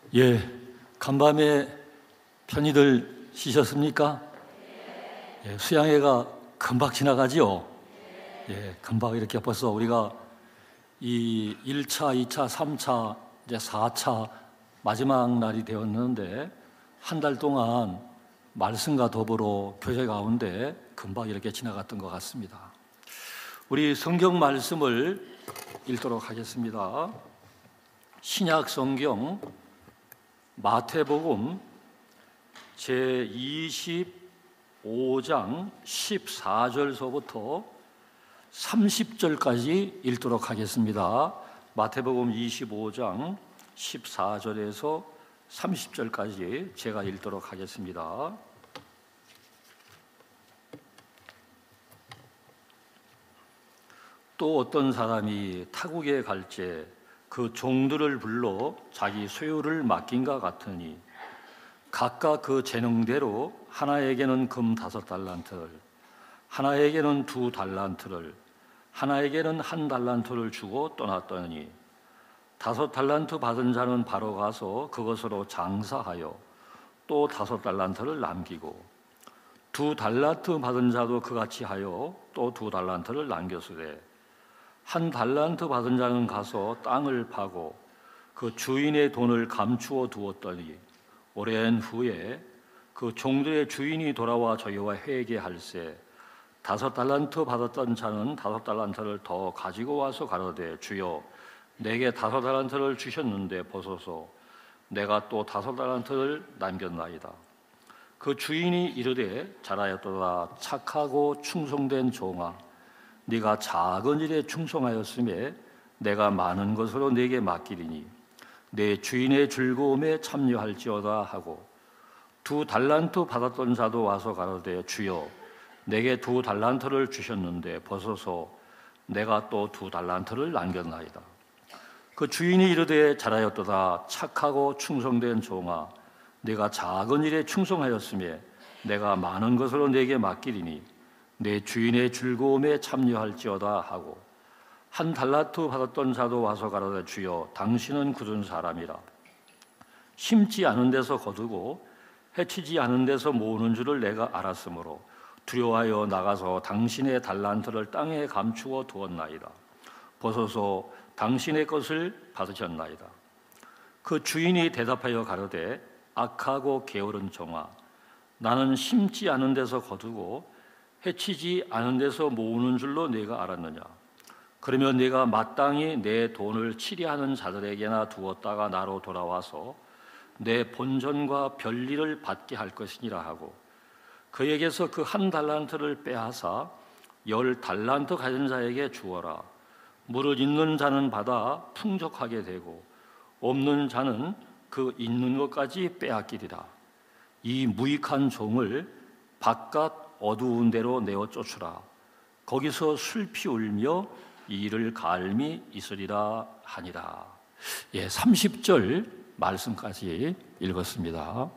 예, 간밤에 편히들 쉬셨습니까? 예, 수양회가 금방 지나가지요. 예, 금방 이렇게 벌써 우리가 이 1차, 2차, 3차, 이제 4차 마지막 날이 되었는데 한 달 동안 말씀과 더불어 교제 가운데 금방 이렇게 지나갔던 것 같습니다. 우리 성경 말씀을 읽도록 하겠습니다. 신약 성경 마태복음 제25장 14절서부터 30절까지 읽도록 하겠습니다. 마태복음 25장 14절에서 30절까지 제가 읽도록 하겠습니다. 또 어떤 사람이 타국에 갈지 그 종들을 불러 자기 소유를 맡긴가 같으니 각각 그 재능대로 하나에게는 금 5달란트를, 하나에게는 2달란트를, 하나에게는 1달란트를 주고 떠났더니 5달란트 받은 자는 바로 가서 그것으로 장사하여 또 5달란트를 남기고 2달란트 받은 자도 그같이 하여 또 2달란트를 남겼으되 1달란트 받은 자는 가서 땅을 파고 그 주인의 돈을 감추어 두었더니 오랜 후에 그 종들의 주인이 돌아와 저희와 회개할세 5달란트 받았던 자는 5달란트를 더 가지고 와서 가로되 주여 내게 5달란트를 주셨는데 보소서 내가 또 5달란트를 남겼나이다. 그 주인이 이르되 잘하였도다 착하고 충성된 종아 네가 작은 일에 충성하였음에 내가 많은 것으로 네게 맡기리니 내 주인의 즐거움에 참여할지어다 하고 2달란트 받았던 자도 와서 가로되 주여 내게 2달란트를 주셨는데 보소서 내가 또 2달란트를 남겼나이다. 그 주인이 이르되 잘하였도다 착하고 충성된 종아 네가 작은 일에 충성하였음에 내가 많은 것으로 네게 맡기리니 내 주인의 즐거움에 참여할지어다 하고 1달란트 받았던 자도 와서 가로되 주여 당신은 굳은 사람이라 심지 않은 데서 거두고 해치지 않은 데서 모으는 줄을 내가 알았으므로 두려워하여 나가서 당신의 달란트를 땅에 감추어 두었나이다. 보소서 당신의 것을 받으셨나이다. 그 주인이 대답하여 가로되 악하고 게으른 종아 나는 심지 않은 데서 거두고 해치지 않은 데서 모으는 줄로 네가 알았느냐. 그러면 네가 마땅히 내 돈을 치리하는 자들에게나 두었다가 나로 돌아와서 내 본전과 별리를 받게 할 것이니라 하고 그에게서 그 1달란트를 빼앗아 10달란트 가진 자에게 주어라. 무릇 있는 자는 받아 풍족하게 되고 없는 자는 그 있는 것까지 빼앗기리라. 이 무익한 종을 바깥 어두운 데로 내어 쫓으라. 거기서 슬피 울며 이를 갈미 있으리라 하니라. 예, 30절 말씀까지 읽었습니다.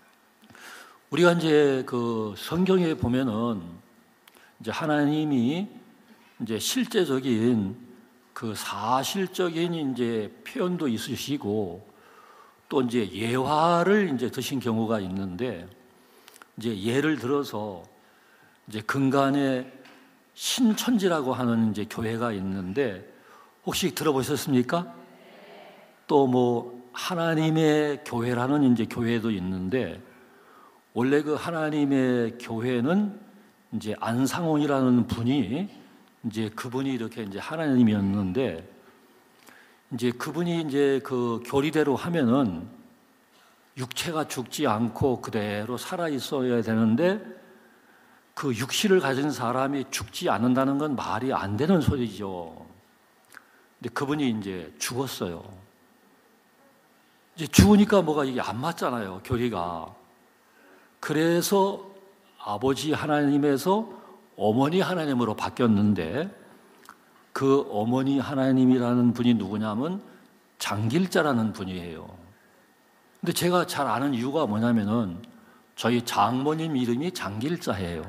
우리가 이제 그 성경에 보면은 이제 하나님이 이제 실제적인 그 사실적인 이제 표현도 있으시고 또 이제 예화를 이제 드신 경우가 있는데 이제 예를 들어서 이제 근간에 신천지라고 하는 이제 교회가 있는데 혹시 들어보셨습니까? 또 뭐 하나님의 교회라는 이제 교회도 있는데 원래 그 하나님의 교회는 이제 안상홍이라는 분이 이제 그분이 이렇게 이제 하나님이었는데 이제 그분이 이제 그 교리대로 하면은 육체가 죽지 않고 그대로 살아 있어야 되는데 그 육신을 가진 사람이 죽지 않는다는 건 말이 안 되는 소리죠. 근데 그분이 이제 죽었어요. 이제 죽으니까 뭐가 이게 안 맞잖아요, 교리가. 그래서 아버지 하나님에서 어머니 하나님으로 바뀌었는데 그 어머니 하나님이라는 분이 누구냐면 장길자라는 분이에요. 근데 제가 잘 아는 이유가 뭐냐면은 저희 장모님 이름이 장길자예요.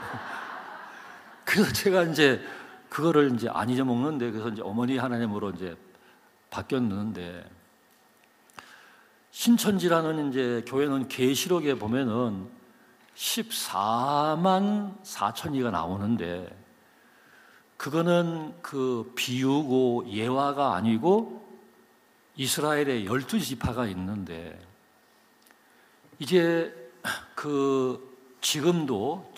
그래서 제가 이제 그거를 이제 안 잊어먹는데 그래서 이제 어머니 하나님으로 이제 바뀌었는데 신천지라는 이제 교회는 계시록에 보면은 14만 4천이가 나오는데 그거는 그 비유고 예화가 아니고 이스라엘의 12지파가 있는데 이제 지금도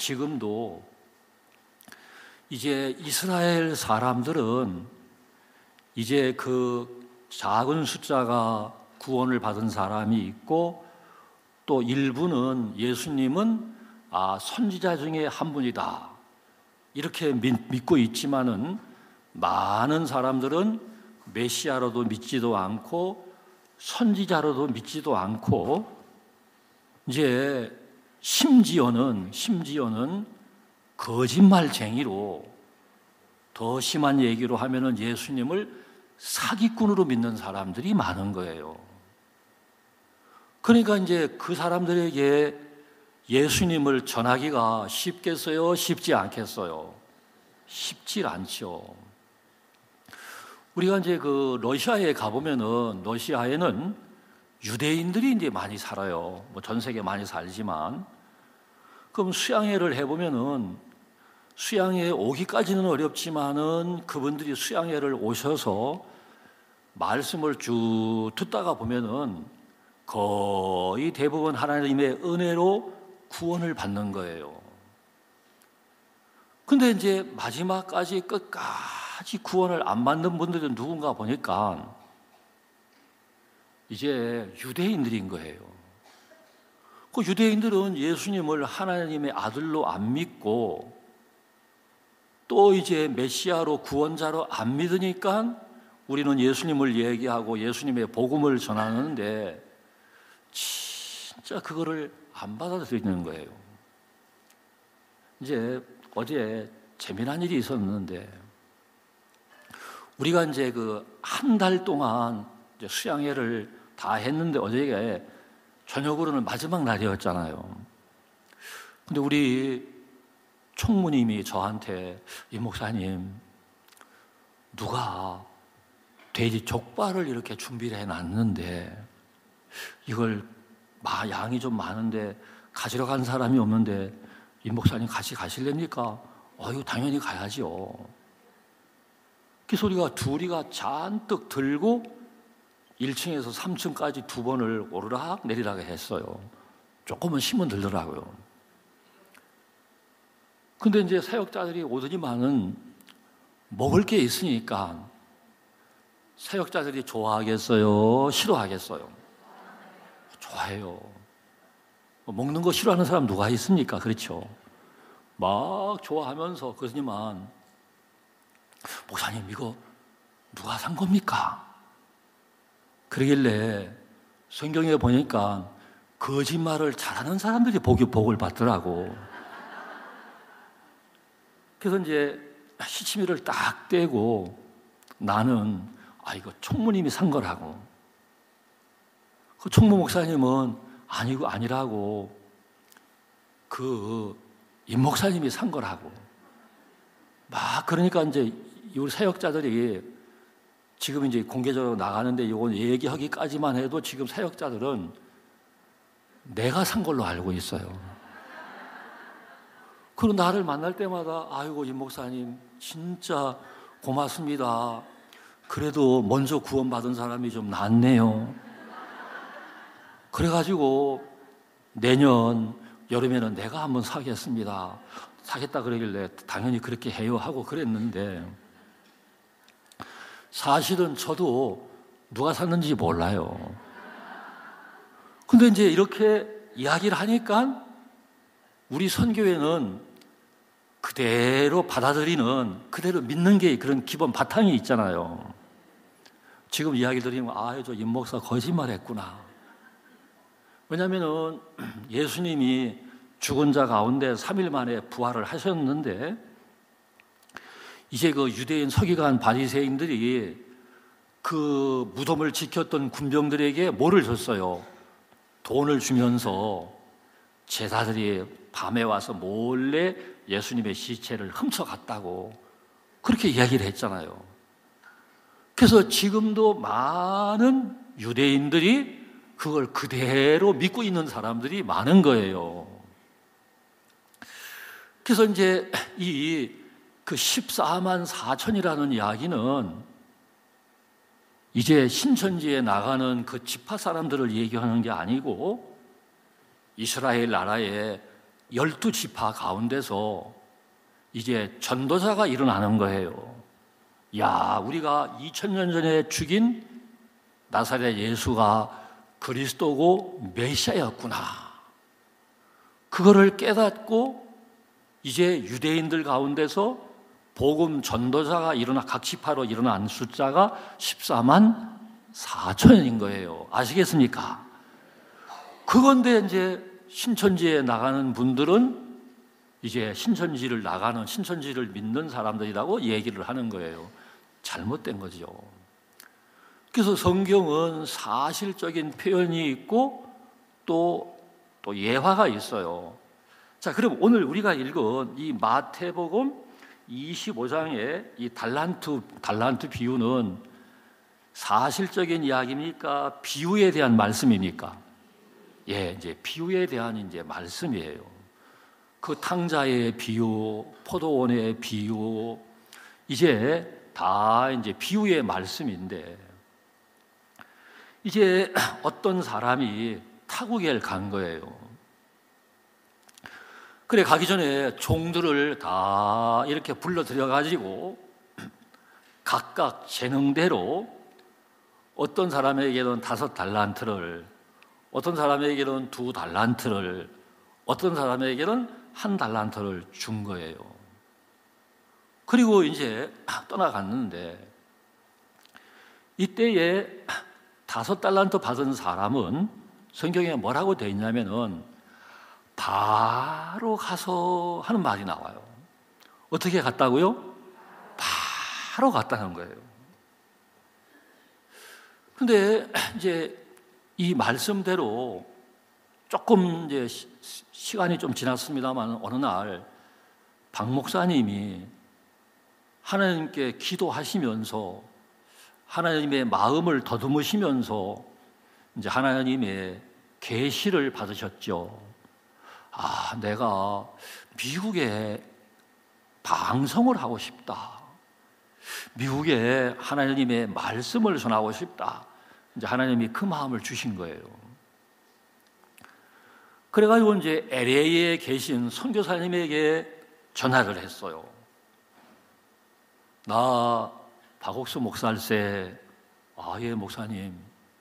이제 이스라엘 사람들은 이제 그 작은 숫자가 구원을 받은 사람이 있고 또 일부는 예수님은 선지자 중에 한 분이다 이렇게 믿고 있지만은 많은 사람들은 메시아로도 믿지도 않고 선지자로도 믿지도 않고 이제 심지어는 거짓말쟁이로 더 심한 얘기로 하면은 예수님을 사기꾼으로 믿는 사람들이 많은 거예요. 그러니까 이제 그 사람들에게 예수님을 전하기가 쉽겠어요? 쉽지 않겠어요? 쉽지 않죠. 우리가 이제 그 러시아에 가보면은 러시아에는 유대인들이 이제 많이 살아요. 뭐 전 세계 많이 살지만. 그럼 수양회를 해보면은 수양회에 오기까지는 어렵지만은 그분들이 수양회를 오셔서 말씀을 쭉 듣다가 보면은 거의 대부분 하나님의 은혜로 구원을 받는 거예요. 근데 이제 마지막까지 끝까지 구원을 안 받는 분들은 누군가 보니까 이제 유대인들인 거예요. 그 유대인들은 예수님을 하나님의 아들로 안 믿고 또 이제 메시아로 구원자로 안 믿으니까 우리는 예수님을 얘기하고 예수님의 복음을 전하는데 진짜 그거를 안 받아들이는 거예요. 이제 어제 재미난 일이 있었는데 우리가 이제 그 한 달 동안 이제 수양회를 다 했는데 어제가 저녁으로는 마지막 날이었잖아요. 근데 우리 총무님이 저한테 이 목사님 누가 돼지 족발을 이렇게 준비를 해놨는데 이걸 양이 좀 많은데 가지러 간 사람이 없는데 이 목사님 같이 가실랍니까? 이거 당연히 가야죠. 그래서 우리가 둘이가 잔뜩 들고 1층에서 3층까지 2번을 오르락 내리락 했어요. 조금은 힘은 들더라고요. 근데 이제 사역자들이 오더니만은 먹을 게 있으니까 사역자들이 좋아하겠어요? 싫어하겠어요? 좋아해요. 먹는 거 싫어하는 사람 누가 있습니까? 그렇죠? 막 좋아하면서 그러더니만 목사님 이거 누가 산 겁니까? 그러길래 성경에 보니까 거짓말을 잘하는 사람들이 복을 받더라고. 그래서 이제 시치미를 딱 떼고 나는 이거 총무님이 산 거라고. 그 총무 목사님은 아니라고. 임 목사님이 산 거라고. 막 그러니까 이제 우리 사역자들이 지금 이제 공개적으로 나가는데 이건 얘기하기까지만 해도 지금 사역자들은 내가 산 걸로 알고 있어요. 그리고 나를 만날 때마다 아이고 임 목사님 진짜 고맙습니다. 그래도 먼저 구원받은 사람이 좀 낫네요. 그래가지고 내년 여름에는 내가 한번 사겠습니다. 사겠다 그러길래 당연히 그렇게 해요 하고 그랬는데 사실은 저도 누가 샀는지 몰라요. 근데 이제 이렇게 이야기를 하니까 우리 선교회는 그대로 받아들이는, 그대로 믿는 게 그런 기본 바탕이 있잖아요. 지금 이야기 들으면 저 임 목사 거짓말 했구나. 왜냐하면 예수님이 죽은 자 가운데 3일 만에 부활을 하셨는데 이제 그 유대인 서기관 바리새인들이 그 무덤을 지켰던 군병들에게 뭐를 줬어요? 돈을 주면서 제사들이 밤에 와서 몰래 예수님의 시체를 훔쳐갔다고 그렇게 이야기를 했잖아요. 그래서 지금도 많은 유대인들이 그걸 그대로 믿고 있는 사람들이 많은 거예요. 그래서 이제 그 14만 4천이라는 이야기는 이제 신천지에 나가는 그 지파 사람들을 얘기하는 게 아니고 이스라엘 나라의 12지파 가운데서 이제 전도자가 일어나는 거예요. 야, 우리가 2000년 전에 죽인 나사렛 예수가 그리스도고 메시아였구나. 그거를 깨닫고 이제 유대인들 가운데서 복음 전도자가 각 지파로 일어난 숫자가 14만 4천인 거예요. 아시겠습니까? 그건데 이제 신천지에 나가는 분들은 이제 신천지를 믿는 사람들이라고 얘기를 하는 거예요. 잘못된 거죠. 그래서 성경은 사실적인 표현이 있고 또 예화가 있어요. 자, 그럼 오늘 우리가 읽은 이 마태복음 25장의 이 달란트 비유는 사실적인 이야기입니까? 비유에 대한 말씀입니까? 예, 이제 비유에 대한 이제 말씀이에요. 그 탕자의 비유, 포도원의 비유, 이제 다 이제 비유의 말씀인데, 이제 어떤 사람이 타국에 간 거예요. 그래, 가기 전에 종들을 다 이렇게 불러들여가지고 각각 재능대로 어떤 사람에게는 5달란트를, 어떤 사람에게는 2달란트를, 어떤 사람에게는 1달란트를 준 거예요. 그리고 이제 떠나갔는데, 이때에 5달란트 받은 사람은 성경에 뭐라고 되어 있냐면은 바로 가서 하는 말이 나와요. 어떻게 갔다고요? 바로 갔다는 거예요. 근데 이제 이 말씀대로 조금 이제 시간이 좀 지났습니다만 어느 날 박 목사님이 하나님께 기도하시면서 하나님의 마음을 더듬으시면서 이제 하나님의 계시를 받으셨죠. 아, 내가 미국에 방송을 하고 싶다. 미국에 하나님의 말씀을 전하고 싶다. 이제 하나님이 그 마음을 주신 거예요. 그래가지고 이제 LA에 계신 선교사님에게 전화를 했어요. 나 박옥수 목사일세. 아, 예, 목사님.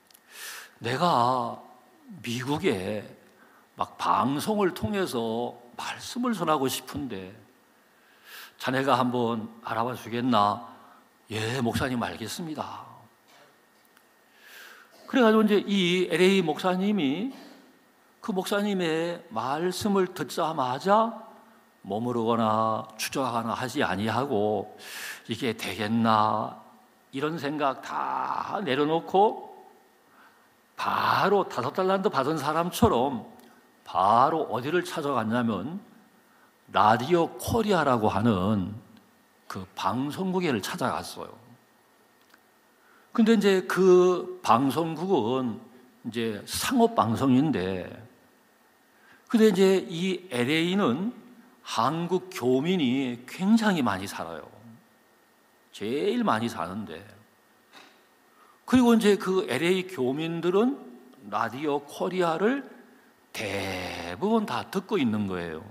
내가 미국에 막 방송을 통해서 말씀을 전하고 싶은데 자네가 한번 알아봐 주겠나? 예, 목사님 알겠습니다. 그래가지고 이제 이 LA 목사님이 그 목사님의 말씀을 듣자마자 머무르거나 추적하거나 하지 아니하고 이게 되겠나 이런 생각 다 내려놓고 바로 5달란트 받은 사람처럼 바로 어디를 찾아갔냐면 라디오 코리아라고 하는 그 방송국을 찾아갔어요. 근데 이제 그 방송국은 이제 상업 방송인데, 근데 이제 이 LA는 한국 교민이 굉장히 많이 살아요. 제일 많이 사는데, 그리고 이제 그 LA 교민들은 라디오 코리아를 대부분 다 듣고 있는 거예요.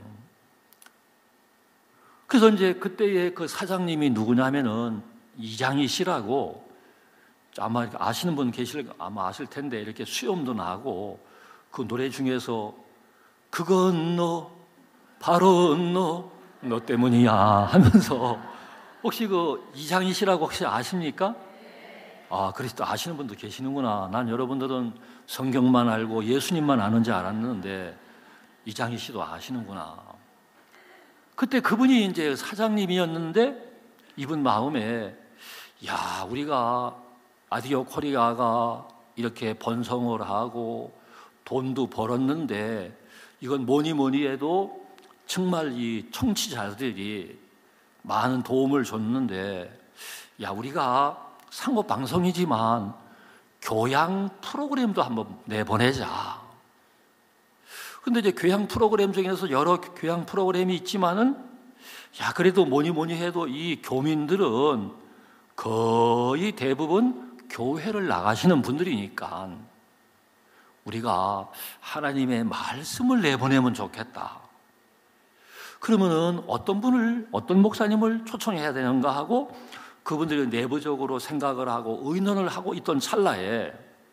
그래서 이제 그때의 그 사장님이 누구냐면은 이장희 씨라고, 아마 아시는 분 아마 아실 텐데, 이렇게 수염도 나고 그 노래 중에서 그건 너, 바로 너 때문이야 하면서, 혹시 그 이장희 씨라고 혹시 아십니까? 아, 그래서 또 아시는 분도 계시는구나. 난 여러분들은 성경만 알고 예수님만 아는지 알았는데 이장희 씨도 아시는구나. 그때 그분이 이제 사장님이었는데 이분 마음에, 야, 우리가 라디오 코리아가 이렇게 번성을 하고 돈도 벌었는데 이건 뭐니 해도 정말 이 청취자들이 많은 도움을 줬는데, 야, 우리가 상업 방송이지만 교양 프로그램도 한번 내보내자. 근데 이제 교양 프로그램 중에서 여러 교양 프로그램이 있지만은, 야, 그래도 뭐니 뭐니 해도 이 교민들은 거의 대부분 교회를 나가시는 분들이니까 우리가 하나님의 말씀을 내보내면 좋겠다. 그러면은 어떤 목사님을 초청해야 되는가 하고 그분들이 내부적으로 생각을 하고 의논을 하고 있던 찰나에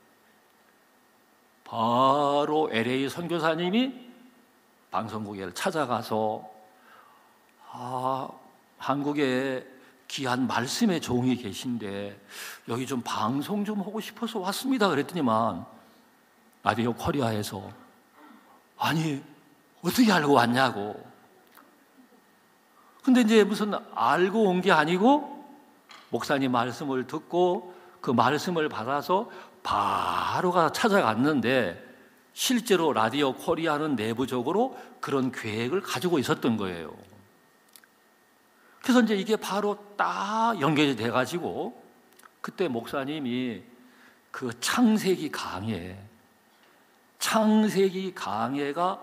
바로 LA 선교사님이 방송국에 찾아가서 한국에 귀한 말씀의 종이 계신데 여기 좀 방송 좀 하고 싶어서 왔습니다. 그랬더니만 라디오 코리아에서 아니 어떻게 알고 왔냐고. 근데 이제 무슨 알고 온 게 아니고 목사님 말씀을 듣고 그 말씀을 받아서 바로 가서 찾아갔는데 실제로 라디오 코리아는 내부적으로 그런 계획을 가지고 있었던 거예요. 그래서 이제 이게 바로 딱 연결이 돼가지고 그때 목사님이 그 창세기 강해가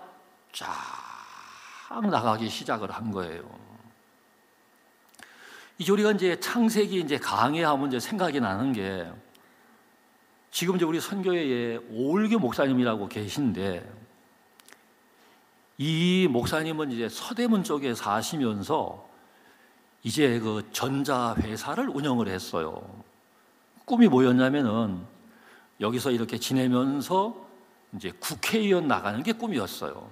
쫙 나가기 시작을 한 거예요. 이제 우리가 이제 창세기 이제 강해하면 이제 생각이 나는 게 지금 이제 우리 선교회에 오을교 목사님이라고 계신데 이 목사님은 이제 서대문 쪽에 사시면서 이제 그 전자회사를 운영을 했어요. 꿈이 뭐였냐면은 여기서 이렇게 지내면서 이제 국회의원 나가는 게 꿈이었어요.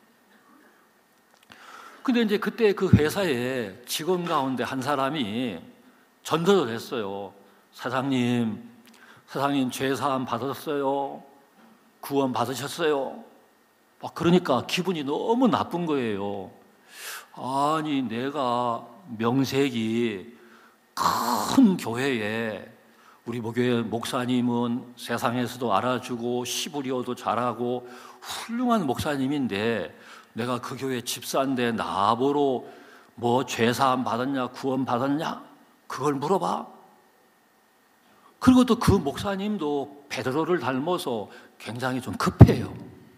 근데 이제 그때 그 회사에 직원 가운데 한 사람이 전도를 했어요. 사장님 죄사함 받았어요? 구원 받으셨어요? 막 그러니까 기분이 너무 나쁜 거예요. 아니 내가 명색이 큰 교회에 우리 교회 목사님은 세상에서도 알아주고 시부리어도 잘하고 훌륭한 목사님인데 내가 그 교회 집사인데 나보러 뭐 죄사함 받았냐 구원 받았냐 그걸 물어봐. 그리고 또 그 목사님도 베드로를 닮아서 굉장히 좀 급해요.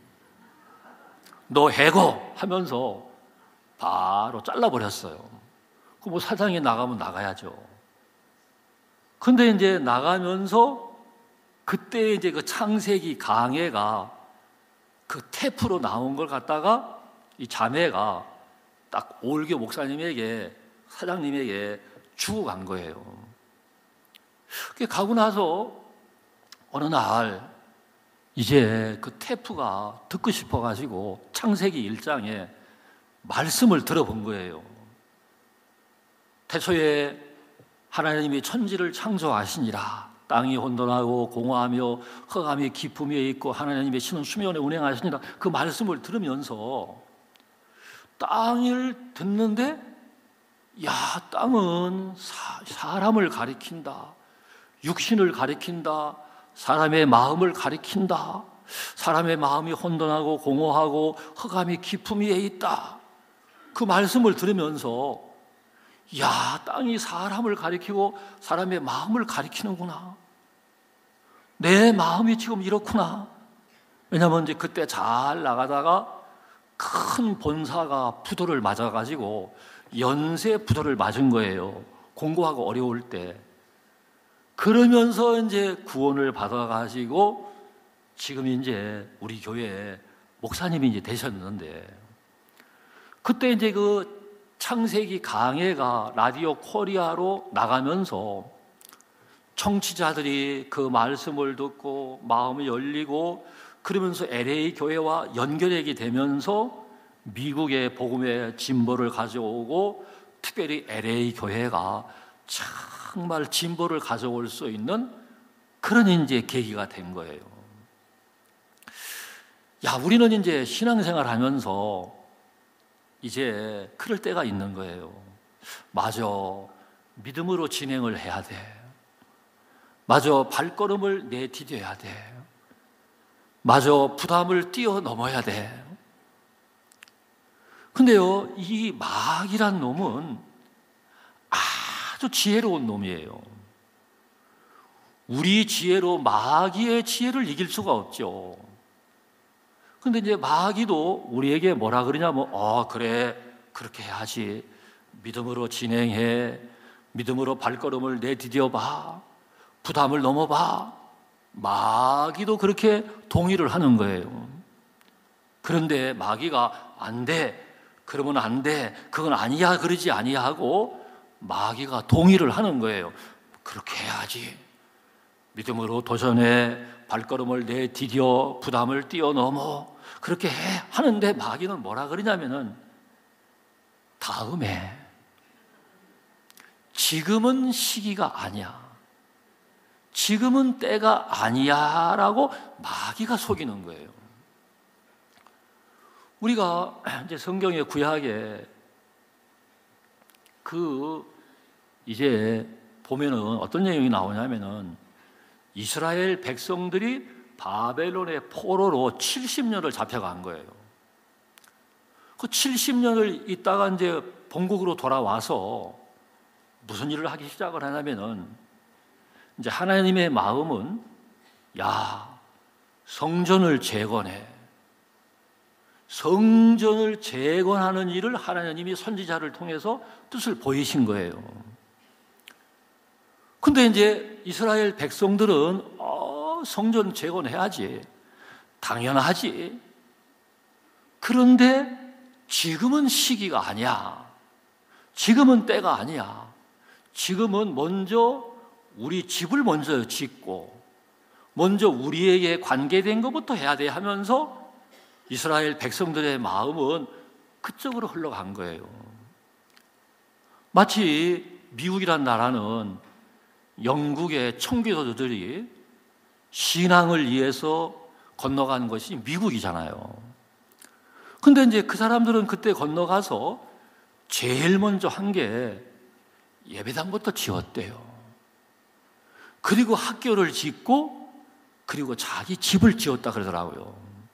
너 해고 하면서 바로 잘라버렸어요. 그 뭐 사장이 나가면 나가야죠. 근데 이제 나가면서 그때 이제 그 창세기 강해가 그 테프로 나온 걸 갖다가 이 자매가 딱 오을교 목사님에게 사장님에게 주고 간 거예요. 그게 가고 나서 어느 날 이제 그 테프가 듣고 싶어가지고 창세기 1장에 말씀을 들어본 거예요. 태초에 하나님이 천지를 창조하시니라. 땅이 혼돈하고 공허하며 흑암이 깊음 위에 있고 하나님의 신은 수면에 운행하시니라. 그 말씀을 들으면서 땅을 듣는데 야, 땅은 사람을 가리킨다. 육신을 가리킨다. 사람의 마음을 가리킨다. 사람의 마음이 혼돈하고 공허하고 흑암이 깊음 위에 있다. 그 말씀을 들으면서 야, 땅이 사람을 가리키고 사람의 마음을 가리키는구나. 내 마음이 지금 이렇구나. 왜냐하면 이제 그때 잘 나가다가 큰 본사가 부도를 맞아가지고 연쇄 부도를 맞은 거예요. 공고하고 어려울 때. 그러면서 이제 구원을 받아가지고 지금 이제 우리 교회에 목사님이 이제 되셨는데 그때 이제 그 창세기 강해가 라디오 코리아로 나가면서 청취자들이 그 말씀을 듣고 마음이 열리고 그러면서 LA 교회와 연결하게 되면서 미국의 복음의 진보를 가져오고 특별히 LA 교회가 정말 진보를 가져올 수 있는 그런 이제 계기가 된 거예요. 야, 우리는 이제 신앙생활 하면서 이제 그럴 때가 있는 거예요. 맞아, 믿음으로 진행을 해야 돼. 맞아, 발걸음을 내디뎌야 돼. 맞아, 부담을 뛰어넘어야 돼. 근데요, 이 마귀란 놈은 아주 지혜로운 놈이에요. 우리 지혜로 마귀의 지혜를 이길 수가 없죠. 근데 이제 마귀도 우리에게 뭐라 그러냐면, 그래, 그렇게 해야지. 믿음으로 진행해. 믿음으로 발걸음을 내디뎌 봐. 부담을 넘어봐. 마귀도 그렇게 동의를 하는 거예요. 그런데 마귀가 안 돼. 그러면 안 돼. 그건 아니야. 그러지 아니야 하고 마귀가 동의를 하는 거예요. 그렇게 해야지. 믿음으로 도전해. 발걸음을 내디뎌. 부담을 뛰어넘어. 그렇게 해. 하는데 마귀는 뭐라 그러냐면은 다음에, 지금은 시기가 아니야. 지금은 때가 아니야 라고 마귀가 속이는 거예요. 우리가 이제 성경의 구약에 이제 보면은 어떤 내용이 나오냐면은 이스라엘 백성들이 바벨론의 포로로 70년을 잡혀간 거예요. 그 70년을 있다가 이제 본국으로 돌아와서 무슨 일을 하기 시작을 하냐면은 이제 하나님의 마음은 성전을 재건해. 성전을 재건하는 일을 하나님이 선지자를 통해서 뜻을 보이신 거예요. 근데 이제 이스라엘 백성들은 성전 재건해야지. 당연하지. 그런데 지금은 시기가 아니야. 지금은 때가 아니야. 지금은 먼저 우리 집을 먼저 짓고 먼저 우리에게 관계된 것부터 해야 돼 하면서 이스라엘 백성들의 마음은 그쪽으로 흘러간 거예요. 마치 미국이란 나라는 영국의 청교도들이 신앙을 위해서 건너간 것이 미국이잖아요. 근데 이제 그 사람들은 그때 건너가서 제일 먼저 한 게 예배당부터 지었대요. 그리고 학교를 짓고 그리고 자기 집을 지었다 그러더라고요.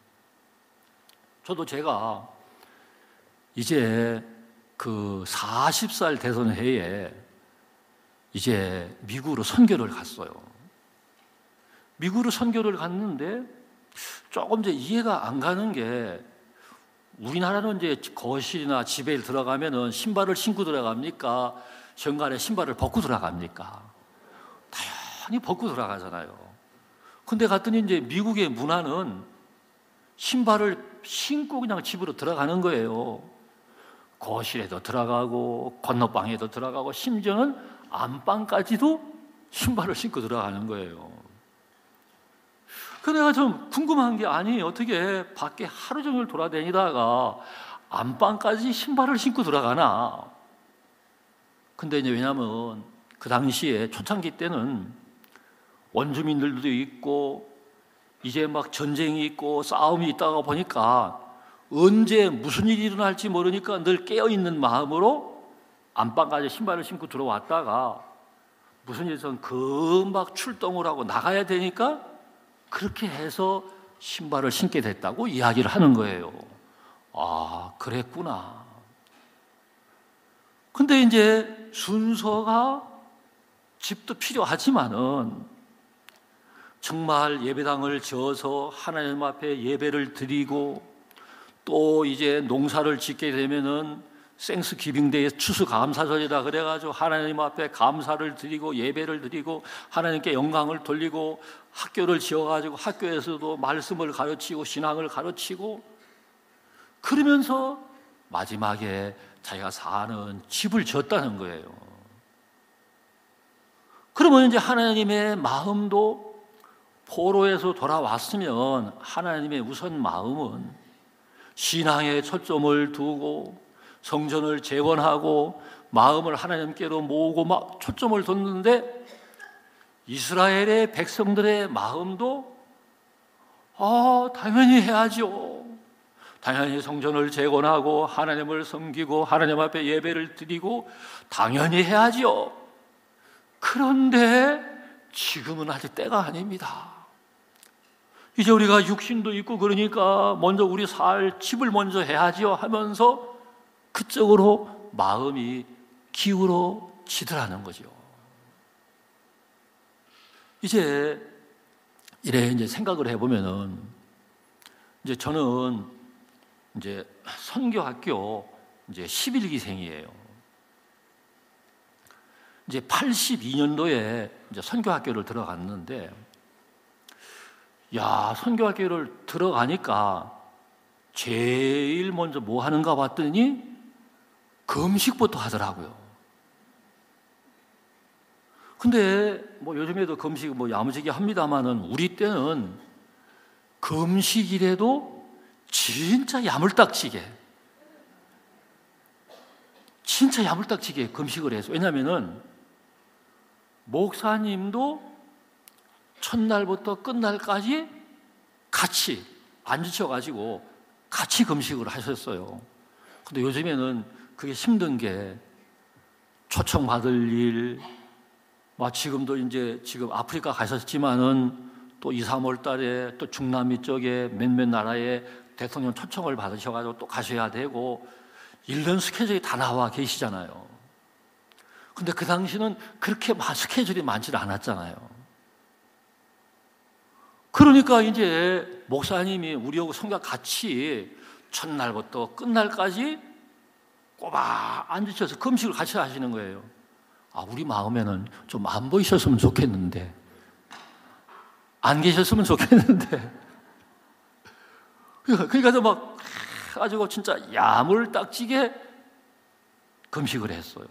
저도 제가 이제 그 40살 대선 해에 이제 미국으로 선교를 갔어요. 미국으로 선교를 갔는데 조금 이제 이해가 안 가는 게, 우리나라는 이제 거실이나 집에 들어가면은 신발을 신고 들어갑니까? 현관에 신발을 벗고 들어갑니까? 당연히 벗고 들어가잖아요. 근데 갔더니 이제 미국의 문화는 신발을 신고 그냥 집으로 들어가는 거예요. 거실에도 들어가고 건너방에도 들어가고 심지어는 안방까지도 신발을 신고 들어가는 거예요. 그래서 내가 좀 궁금한 게, 아니 어떻게 밖에 하루 종일 돌아다니다가 안방까지 신발을 신고 들어가나? 근데 이제 왜냐하면 그 당시에 초창기 때는 원주민들도 있고 이제 막 전쟁이 있고 싸움이 있다가 보니까 언제 무슨 일이 일어날지 모르니까 늘 깨어있는 마음으로 안방까지 신발을 신고 들어왔다가 무슨 일선 금방 출동을 하고 나가야 되니까 그렇게 해서 신발을 신게 됐다고 이야기를 하는 거예요. 아, 그랬구나. 근데 이제 순서가 집도 필요하지만은 정말 예배당을 지어서 하나님 앞에 예배를 드리고 또 이제 농사를 짓게 되면은 생스기빙데이 추수감사절이라 그래가지고 하나님 앞에 감사를 드리고 예배를 드리고 하나님께 영광을 돌리고 학교를 지어가지고 학교에서도 말씀을 가르치고 신앙을 가르치고 그러면서 마지막에 자기가 사는 집을 지었다는 거예요. 그러면 이제 하나님의 마음도 포로에서 돌아왔으면 하나님의 우선 마음은 신앙에 초점을 두고 성전을 재건하고 마음을 하나님께로 모으고 막 초점을 뒀는데 이스라엘의 백성들의 마음도 당연히 해야죠. 당연히 성전을 재건하고 하나님을 섬기고 하나님 앞에 예배를 드리고 당연히 해야죠. 그런데 지금은 아직 때가 아닙니다. 이제 우리가 육신도 있고 그러니까 먼저 우리 살 집을 먼저 해야죠 하면서 그쪽으로 마음이 기울어지더라는 거죠. 이제 이래 이제 생각을 해보면은 이제 저는 이제 선교학교 이제 11기생이에요. 이제 82년도에 이제 선교학교를 들어갔는데, 야, 선교학교를 들어가니까 제일 먼저 뭐 하는가 봤더니 금식부터 하더라고요. 근데 뭐 요즘에도 금식 뭐 야무지게 합니다만은 우리 때는 금식이라도 진짜 야물딱지게 금식을 해서, 왜냐면은 목사님도 첫날부터 끝날까지 같이 안 지쳐가지고 같이 금식을 하셨어요. 근데 요즘에는 그게 힘든 게 초청받을 일, 지금도 이제 지금 아프리카 가셨지만은 또 2, 3월 달에 또 중남미 쪽에 몇몇 나라에 대통령 초청을 받으셔가지고 또 가셔야 되고, 1년 스케줄이 다 나와 계시잖아요. 근데 그 당시는 그렇게 스케줄이 많지 않았잖아요. 그러니까 이제 목사님이 우리하고 성경 같이 첫날부터 끝날까지 꼬박 앉으셔서 금식을 같이 하시는 거예요. 우리 마음에는 좀 안 보이셨으면 좋겠는데, 안 계셨으면 좋겠는데. 그러니까 막 가지고 진짜 야물딱지게 금식을 했어요.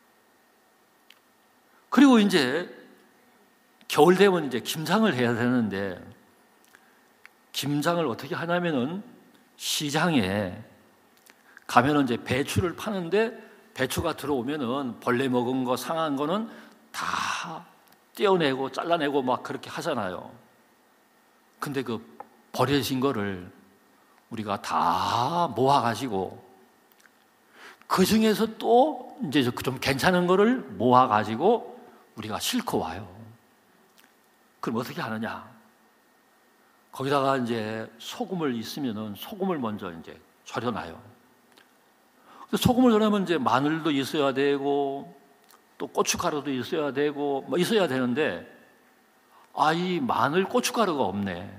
그리고 이제 겨울 되면 이제 김장을 해야 되는데, 김장을 어떻게 하냐면은 시장에 가면은 이제 배추를 파는데, 배추가 들어오면은 벌레 먹은 거, 상한 거는 다 떼어내고 잘라내고 막 그렇게 하잖아요. 근데 그 버려진 거를 우리가 다 모아가지고, 그 중에서 또 이제 좀 괜찮은 거를 모아가지고 우리가 싣고 와요. 그럼 어떻게 하느냐? 거기다가 이제 소금을 있으면은 소금을 먼저 이제 절여놔요. 소금을 절여면 이제 마늘도 있어야 되고, 또 고춧가루도 있어야 되고, 있어야 되는데, 이 마늘 고춧가루가 없네.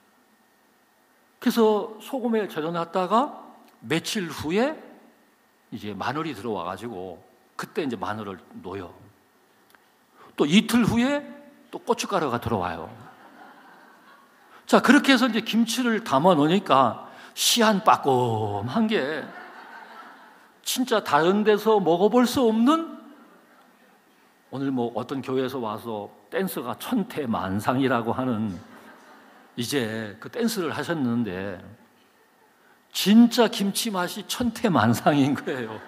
그래서 소금에 절여놨다가 며칠 후에 이제 마늘이 들어와가지고 그때 이제 마늘을 넣어요. 또 이틀 후에 또 고춧가루가 들어와요. 자, 그렇게 해서 이제 김치를 담아 놓으니까 씨한 빠꼼한 게 진짜 다른 데서 먹어볼 수 없는, 오늘 뭐 어떤 교회에서 와서 댄스가 천태만상이라고 하는 이제 그 댄스를 하셨는데, 진짜 김치 맛이 천태만상인 거예요.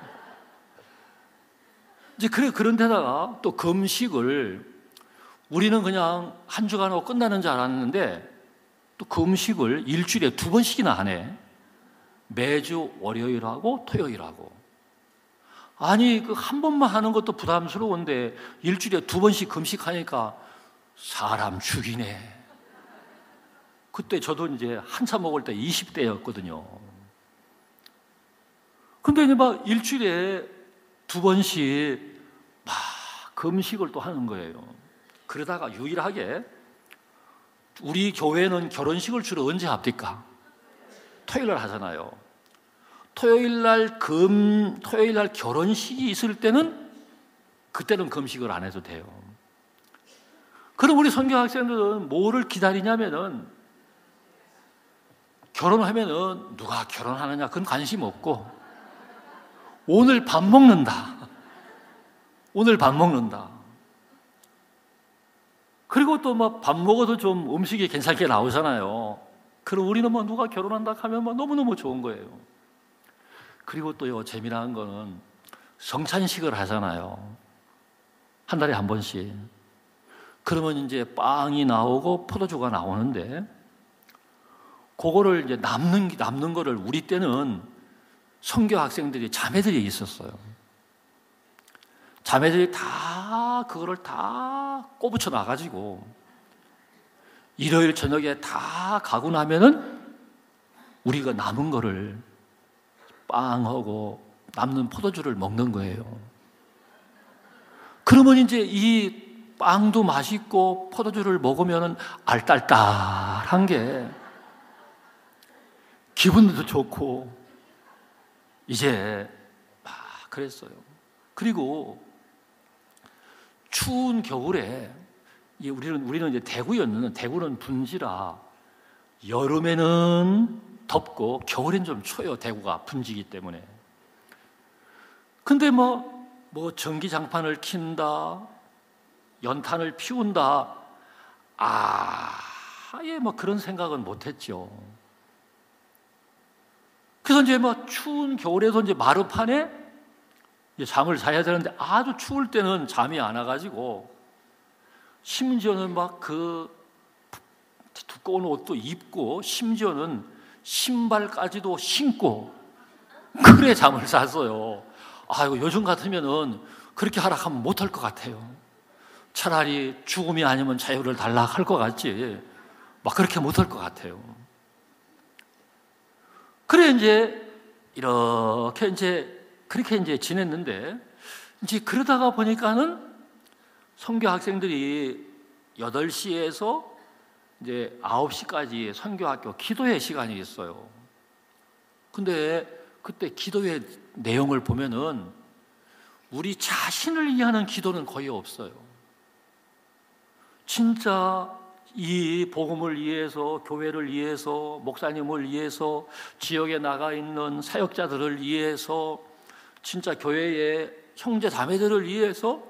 이제 그런 데다가 또 금식을, 우리는 그냥 한 주간 하고 끝나는 줄 알았는데, 또 금식을 일주일에 2번씩이나 하네. 매주 월요일하고 토요일하고. 아니, 그 한 번만 하는 것도 부담스러운데 일주일에 2번씩 금식하니까 사람 죽이네. 그때 저도 이제 한참 먹을 때 20대였거든요. 근데 이제 막 일주일에 2번씩 막 금식을 또 하는 거예요. 그러다가 유일하게, 우리 교회는 결혼식을 주로 언제 합니까? 토요일 날 하잖아요. 토요일 날 결혼식이 있을 때는, 그때는 금식을 안 해도 돼요. 그럼 우리 선교 학생들은 뭐를 기다리냐면은, 결혼하면은 누가 결혼하느냐 그건 관심 없고, 오늘 밥 먹는다. 그리고 또 막 밥 먹어도 좀 음식이 괜찮게 나오잖아요. 그럼 우리는 뭐 누가 결혼한다 하면 뭐 너무너무 좋은 거예요. 그리고 또 재미난 거는 성찬식을 하잖아요. 한 달에 한 번씩. 그러면 이제 빵이 나오고 포도주가 나오는데, 그거를 이제 남는 거를, 우리 때는 선교 학생들이, 자매들이 있었어요. 자매들이 다 그거를 다 꼬부쳐 놔가지고 일요일 저녁에 다 가고 나면은 우리가 남은 거를, 빵하고 남는 포도주를 먹는 거예요. 그러면 이제 이 빵도 맛있고 포도주를 먹으면 알딸딸한 게 기분도 좋고 이제 막 그랬어요. 그리고 추운 겨울에 우리는 이제 대구였는데 대구는 분지라 여름에는 덥고 겨울엔 좀 추워요. 대구가 분지기 때문에. 근데 뭐 전기장판을 킨다, 연탄을 피운다, 아예 뭐 그런 생각은 못했죠. 그래서 이제 뭐 추운 겨울에도 이제 마루판에 이제 잠을 자야 되는데 아주 추울 때는 잠이 안 와가지고 심지어는 막 그 두꺼운 옷도 입고 심지어는 신발까지도 신고 그래 잠을 잤어요. 아이고 요즘 같으면은 그렇게 하라 하면 못할 것 같아요. 차라리 죽음이 아니면 자유를 달라 할 것 같지 막 그렇게 못할 것 같아요. 그래 이제 이렇게 이제 그렇게 이제 지냈는데 이제 그러다가 보니까는 선교 학생들이 8시에서 이제 9시까지 선교학교 기도회 시간이 있어요. 근데 그때 기도회 내용을 보면은 우리 자신을 위하는 기도는 거의 없어요. 진짜 이 복음을 위해서, 교회를 위해서, 목사님을 위해서, 지역에 나가 있는 사역자들을 위해서, 진짜 교회의 형제 자매들을 위해서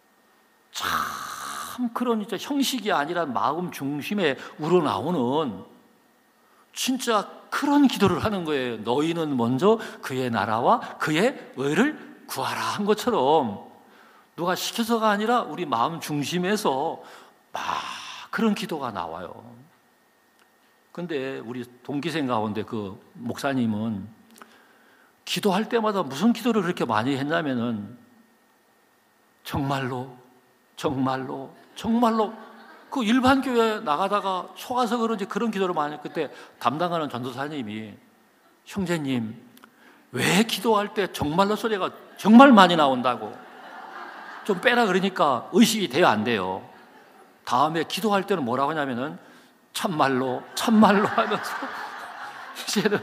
참 그런 이제 형식이 아니라 마음 중심에 우러나오는 진짜 그런 기도를 하는 거예요. 너희는 먼저 그의 나라와 그의 의를 구하라 한 것처럼 누가 시켜서가 아니라 우리 마음 중심에서 막 그런 기도가 나와요. 근데 우리 동기생 가운데 그 목사님은 기도할 때마다 무슨 기도를 그렇게 많이 했냐면은 정말로 그 일반 교회 나가다가 속아서 그런지 그런 기도를 많이 했을 때 담당하는 전도사님이 형제님 왜 기도할 때 정말로 소리가 정말 많이 나온다고 좀 빼라 그러니까 의식이 돼요 안 돼요? 다음에 기도할 때는 뭐라고 하냐면은 참말로 하면서 이제는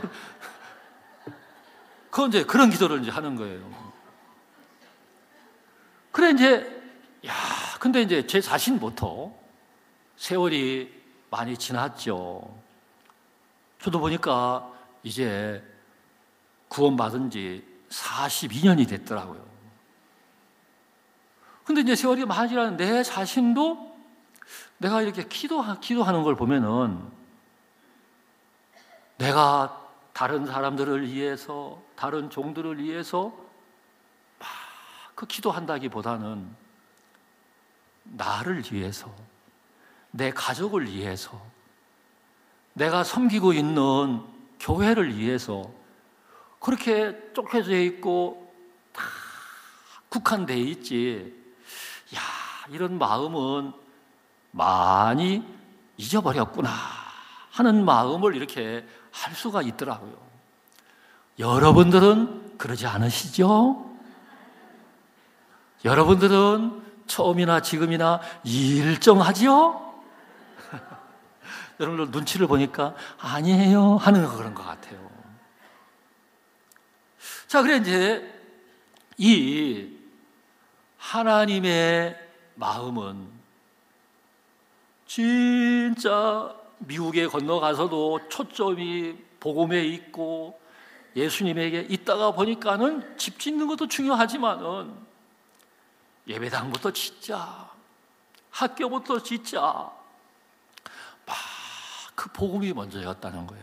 그건 이제 그런 기도를 이제 하는 거예요. 그래 이제 근데 이제 제 자신부터 세월이 많이 지났죠. 저도 보니까 이제 구원받은 지 42년이 됐더라고요. 근데 이제 세월이 많이 지나는 내 자신도 내가 이렇게 기도하는 걸 보면은 내가 다른 사람들을 위해서, 다른 종들을 위해서 막 그 기도한다기보다는 나를 위해서, 내 가족을 위해서, 내가 섬기고 있는 교회를 위해서 그렇게 쫓겨져 있고 다 국한되어 있지. 이런 마음은 많이 잊어버렸구나 하는 마음을 이렇게 할 수가 있더라고요. 여러분들은 그러지 않으시죠? 여러분들은 처음이나 지금이나 일정하지요? 여러분들 눈치를 보니까 아니에요 하는 그런 것 같아요. 자, 그래 이제 이 하나님의 마음은 진짜 미국에 건너가서도 초점이 복음에 있고 예수님에게 있다가 보니까는 집 짓는 것도 중요하지만은 예배당부터 짓자, 학교부터 짓자, 막 그 복음이 먼저였다는 거예요.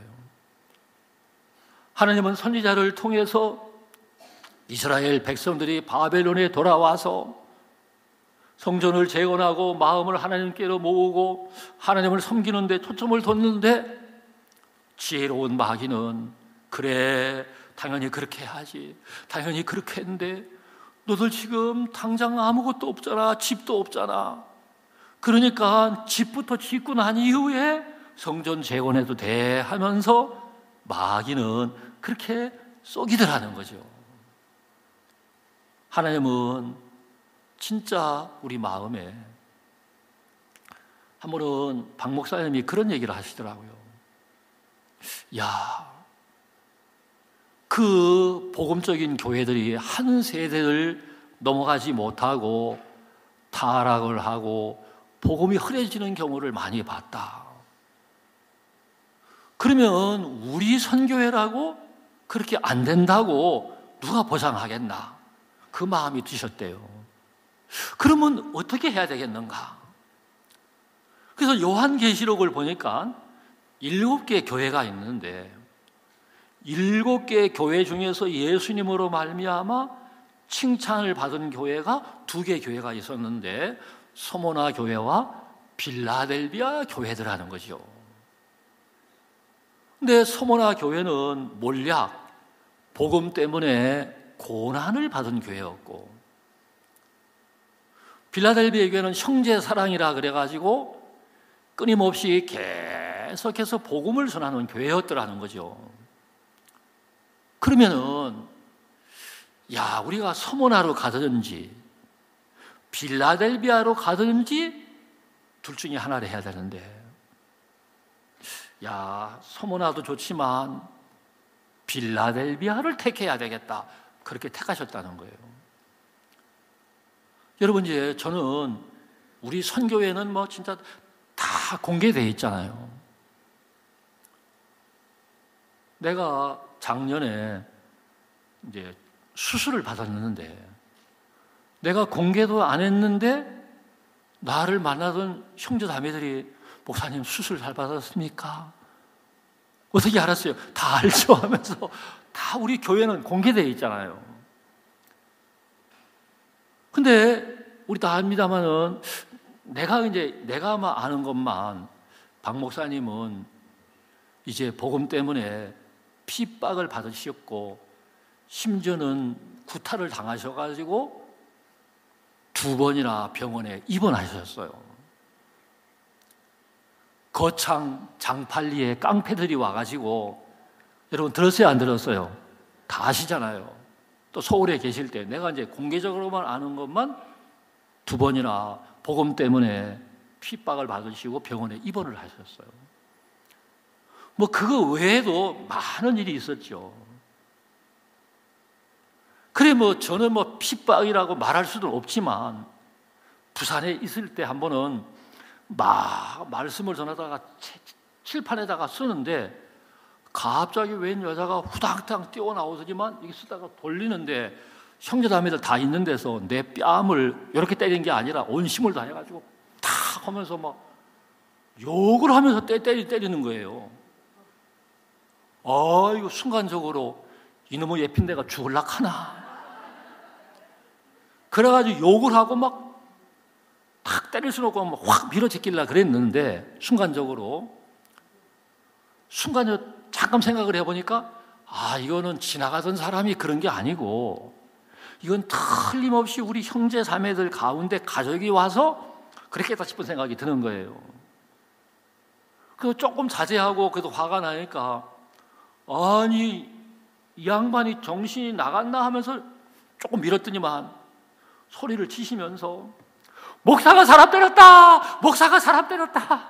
하나님은 선지자를 통해서 이스라엘 백성들이 바벨론에 돌아와서 성전을 재건하고 마음을 하나님께로 모으고 하나님을 섬기는 데 초점을 뒀는데 지혜로운 마귀는 그래 당연히 그렇게 해야지, 당연히 그렇게 했는데 너들 지금 당장 아무것도 없잖아, 집도 없잖아, 그러니까 집부터 짓고 난 이후에 성전 재건해도 돼 하면서 마귀는 그렇게 쏘기더라는 거죠. 하나님은 진짜 우리 마음에 한 번은 박 목사님이 그런 얘기를 하시더라고요. 야, 그 복음적인 교회들이 한 세대를 넘어가지 못하고 타락을 하고 복음이 흐려지는 경우를 많이 봤다. 그러면 우리 선교회라고 그렇게 안 된다고 누가 보장하겠나? 그 마음이 드셨대요. 그러면 어떻게 해야 되겠는가? 그래서 요한계시록을 보니까 7개 교회가 있는데 7개 교회 중에서 예수님으로 말미암아 칭찬을 받은 교회가 2개 교회가 있었는데 서모나 교회와 빌라델비아 교회들하는 거죠. 근데 서모나 교회는 몰약, 복음 때문에 고난을 받은 교회였고 빌라델비아 교회는 형제 사랑이라 그래가지고 끊임없이 계속해서 복음을 전하는 교회였더라는 거죠. 그러면은 야, 우리가 서모나로 가든지 빌라델비아로 가든지 둘 중에 하나를 해야 되는데 야, 서모나도 좋지만 빌라델비아를 택해야 되겠다. 그렇게 택하셨다는 거예요. 여러분, 이제 저는 우리 선교회는 뭐 진짜 다 공개되어 있잖아요. 내가 작년에 이제 수술을 받았는데 내가 공개도 안 했는데 나를 만나던 형제 자매들이 목사님 수술 잘 받았습니까? 어떻게 알았어요? 다 알죠 하면서 다 우리 교회는 공개되어 있잖아요. 근데 우리 다 압니다만은 내가 아는 것만 박 목사님은 이제 복음 때문에 핍박을 받으셨고 심지어는 구타를 당하셔가지고 2번이나 병원에 입원하셨어요. 거창 장팔리에 깡패들이 와가지고 여러분 들었어요? 안 들었어요? 다 아시잖아요. 또 서울에 계실 때 내가 이제 공개적으로만 아는 것만 2번이나 복음 때문에 핍박을 받으시고 병원에 입원을 하셨어요. 뭐 그거 외에도 많은 일이 있었죠. 그래 뭐 저는 뭐 핍박이라고 말할 수는 없지만 부산에 있을 때 한 번은 막 말씀을 전하다가 칠판에다가 쓰는데 갑자기 웬 여자가 후당당 뛰어나오더니만 이게 쓰다가 돌리는데 형제자매들 다 있는 데서 내 뺨을 이렇게 때린 게 아니라 온심을 다해가지고 탁 하면서 막 욕을 하면서 때리는 거예요. 이거 순간적으로 이놈의 예핀 데가 죽을락 하나. 그래가지고 욕을 하고 막 탁 때릴 수는 없고 막 확 밀어제끼려 그랬는데 순간적으로 잠깐 생각을 해보니까 이거는 지나가던 사람이 그런 게 아니고 이건 틀림없이 우리 형제 자매들 가운데 가족이 와서 그랬겠다 싶은 생각이 드는 거예요. 그래서 조금 자제하고 그래도 화가 나니까 아니 이 양반이 정신이 나갔나 하면서 조금 밀었더니만 소리를 치시면서 목사가 사람 때렸다! 목사가 사람 때렸다!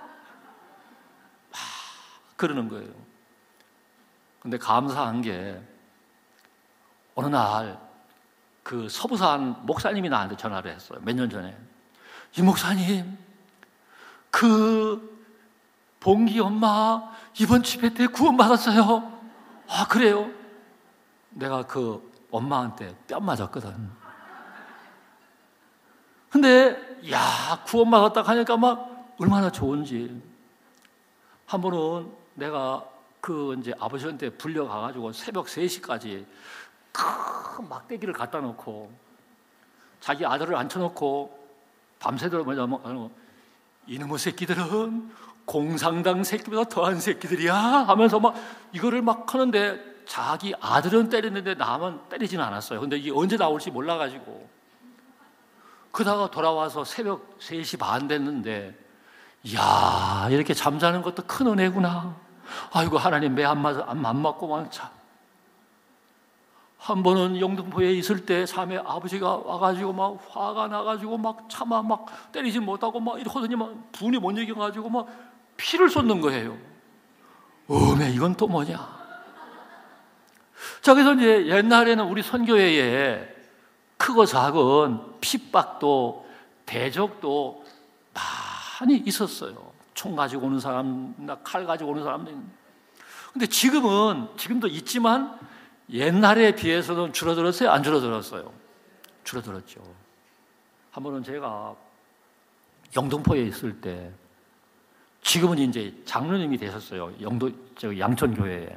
그러는 거예요. 근데 감사한 게 어느 날 그 서부산 목사님이 나한테 전화를 했어요. 몇 년 전에. 이 목사님, 그 봉기 엄마 이번 집회 때 구원받았어요. 그래요? 내가 그 엄마한테 뺨 맞았거든. 근데 구원받았다 하니까 막 얼마나 좋은지. 한 번은 내가 그 이제 아버지한테 불려가가지고 새벽 3시까지 큰 막대기를 갖다 놓고 자기 아들을 앉혀놓고 밤새도록 이놈의 새끼들은 공산당 새끼보다 더한 새끼들이야 하면서 막 이거를 막 하는데 자기 아들은 때렸는데 나만 때리지는 않았어요. 근데 이게 언제 나올지 몰라가지고 그러다가 돌아와서 새벽 3시 반 됐는데 이렇게 잠자는 것도 큰 은혜구나. 아이고 하나님 매 안 맞고만 참. 한 번은 영등포에 있을 때 자매 아버지가 와가지고 막 화가 나가지고 막 차마 막 때리지 못하고 막 이러더니 막 분이 못 이겨가지고 막 피를 쏟는 거예요. 어메, 이건 또 뭐냐? 자, 그래서 이제 옛날에는 우리 선교회에 크고 작은 핍박도 대적도 많이 있었어요. 총 가지고 오는 사람이나 칼 가지고 오는 사람도 있는데. 근데 지금도 있지만 옛날에 비해서는 줄어들었어요? 안 줄어들었어요? 줄어들었죠. 한 번은 제가 영등포에 있을 때, 지금은 이제 장로님이 되셨어요. 양천교회에.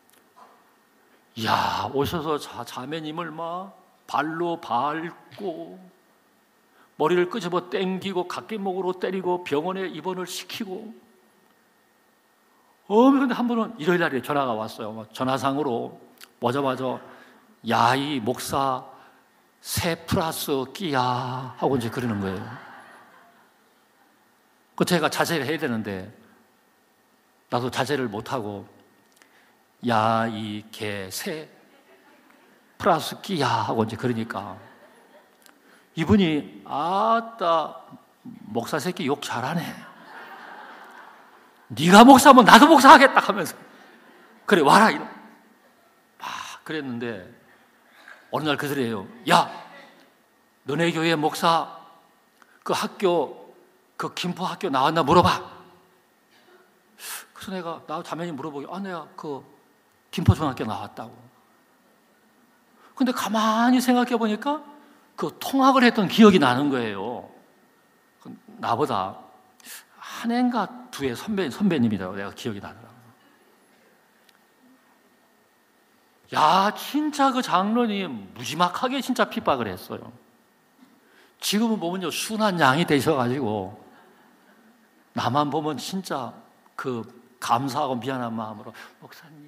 이야, 오셔서 자매님을 막 발로 밟고, 머리를 끄집어 땡기고, 각기목으로 때리고, 병원에 입원을 시키고. 근데 한 번은 일요일 날에 전화가 왔어요. 전화상으로 오자마자, 야, 이 목사 새 플러스 끼야 하고 이제 그러는 거예요. 그 제가 자제를 해야 되는데 나도 자제를 못하고, 야, 이 개 새 플러스 끼야 하고 이제 그러니까 이분이, 아따, 목사 새끼 욕 잘하네. 네가 목사면 나도 목사하겠다 하면서, 그래 와라 이러. 그랬는데 어느 날 그러래요. 야, 너네 교회 목사 그 학교, 그 김포 학교 나왔나 물어봐. 그래서 내가 자매니 물어보기, 내가 그 김포중학교 나왔다고. 근데 가만히 생각해 보니까 그 통학을 했던 기억이 나는 거예요. 나보다 한 해인가 두 해 선배님이라고 내가 기억이 나더라고요. 야, 진짜 그 장로님 무지막하게 진짜 핍박을 했어요. 지금은 보면요, 순한 양이 되셔가지고 나만 보면 진짜 그 감사하고 미안한 마음으로, 목사님.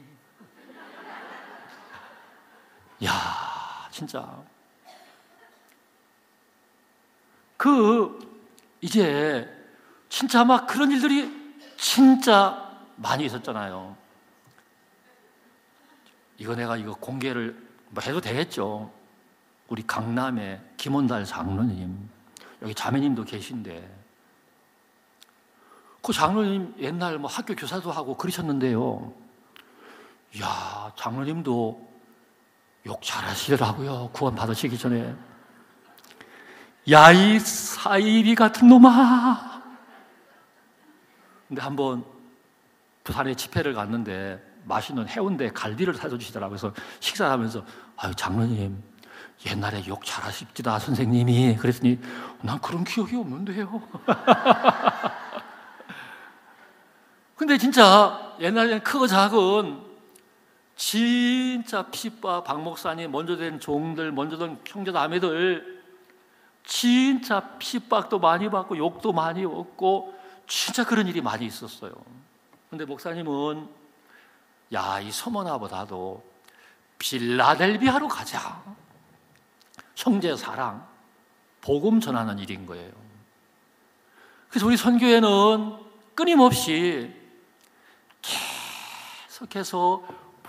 야, 진짜 이제 진짜 막 그런 일들이 진짜 많이 있었잖아요. 내가 공개를 해도 되겠죠. 우리 강남에 김원달 장로님, 여기 자매님도 계신데, 그 장로님 옛날 학교 교사도 하고 그러셨는데요. 이야, 장로님도 욕 잘하시더라고요. 구원 받으시기 전에. 야, 이 사이비 같은 놈아. 근데 한번 부산에 집회를 갔는데 맛있는 해운대 갈비를 사줘 주시더라고요. 그래서 식사를 하면서, 아유, 장로님, 옛날에 욕 잘하십니다, 선생님이. 그랬더니, 난 그런 기억이 없는데요. 근데 진짜 옛날에는 크고 작은 진짜 핍박, 박 목사님 먼저 된 종들, 먼저 된 형제자매들, 진짜 핍박도 많이 받고 욕도 많이 얻고 진짜 그런 일이 많이 있었어요. 근데 목사님은, 야, 이 서머나보다도 필라델비아로 가자. 형제 사랑, 복음 전하는 일인 거예요. 그래서 우리 선교회는 끊임없이 계속해서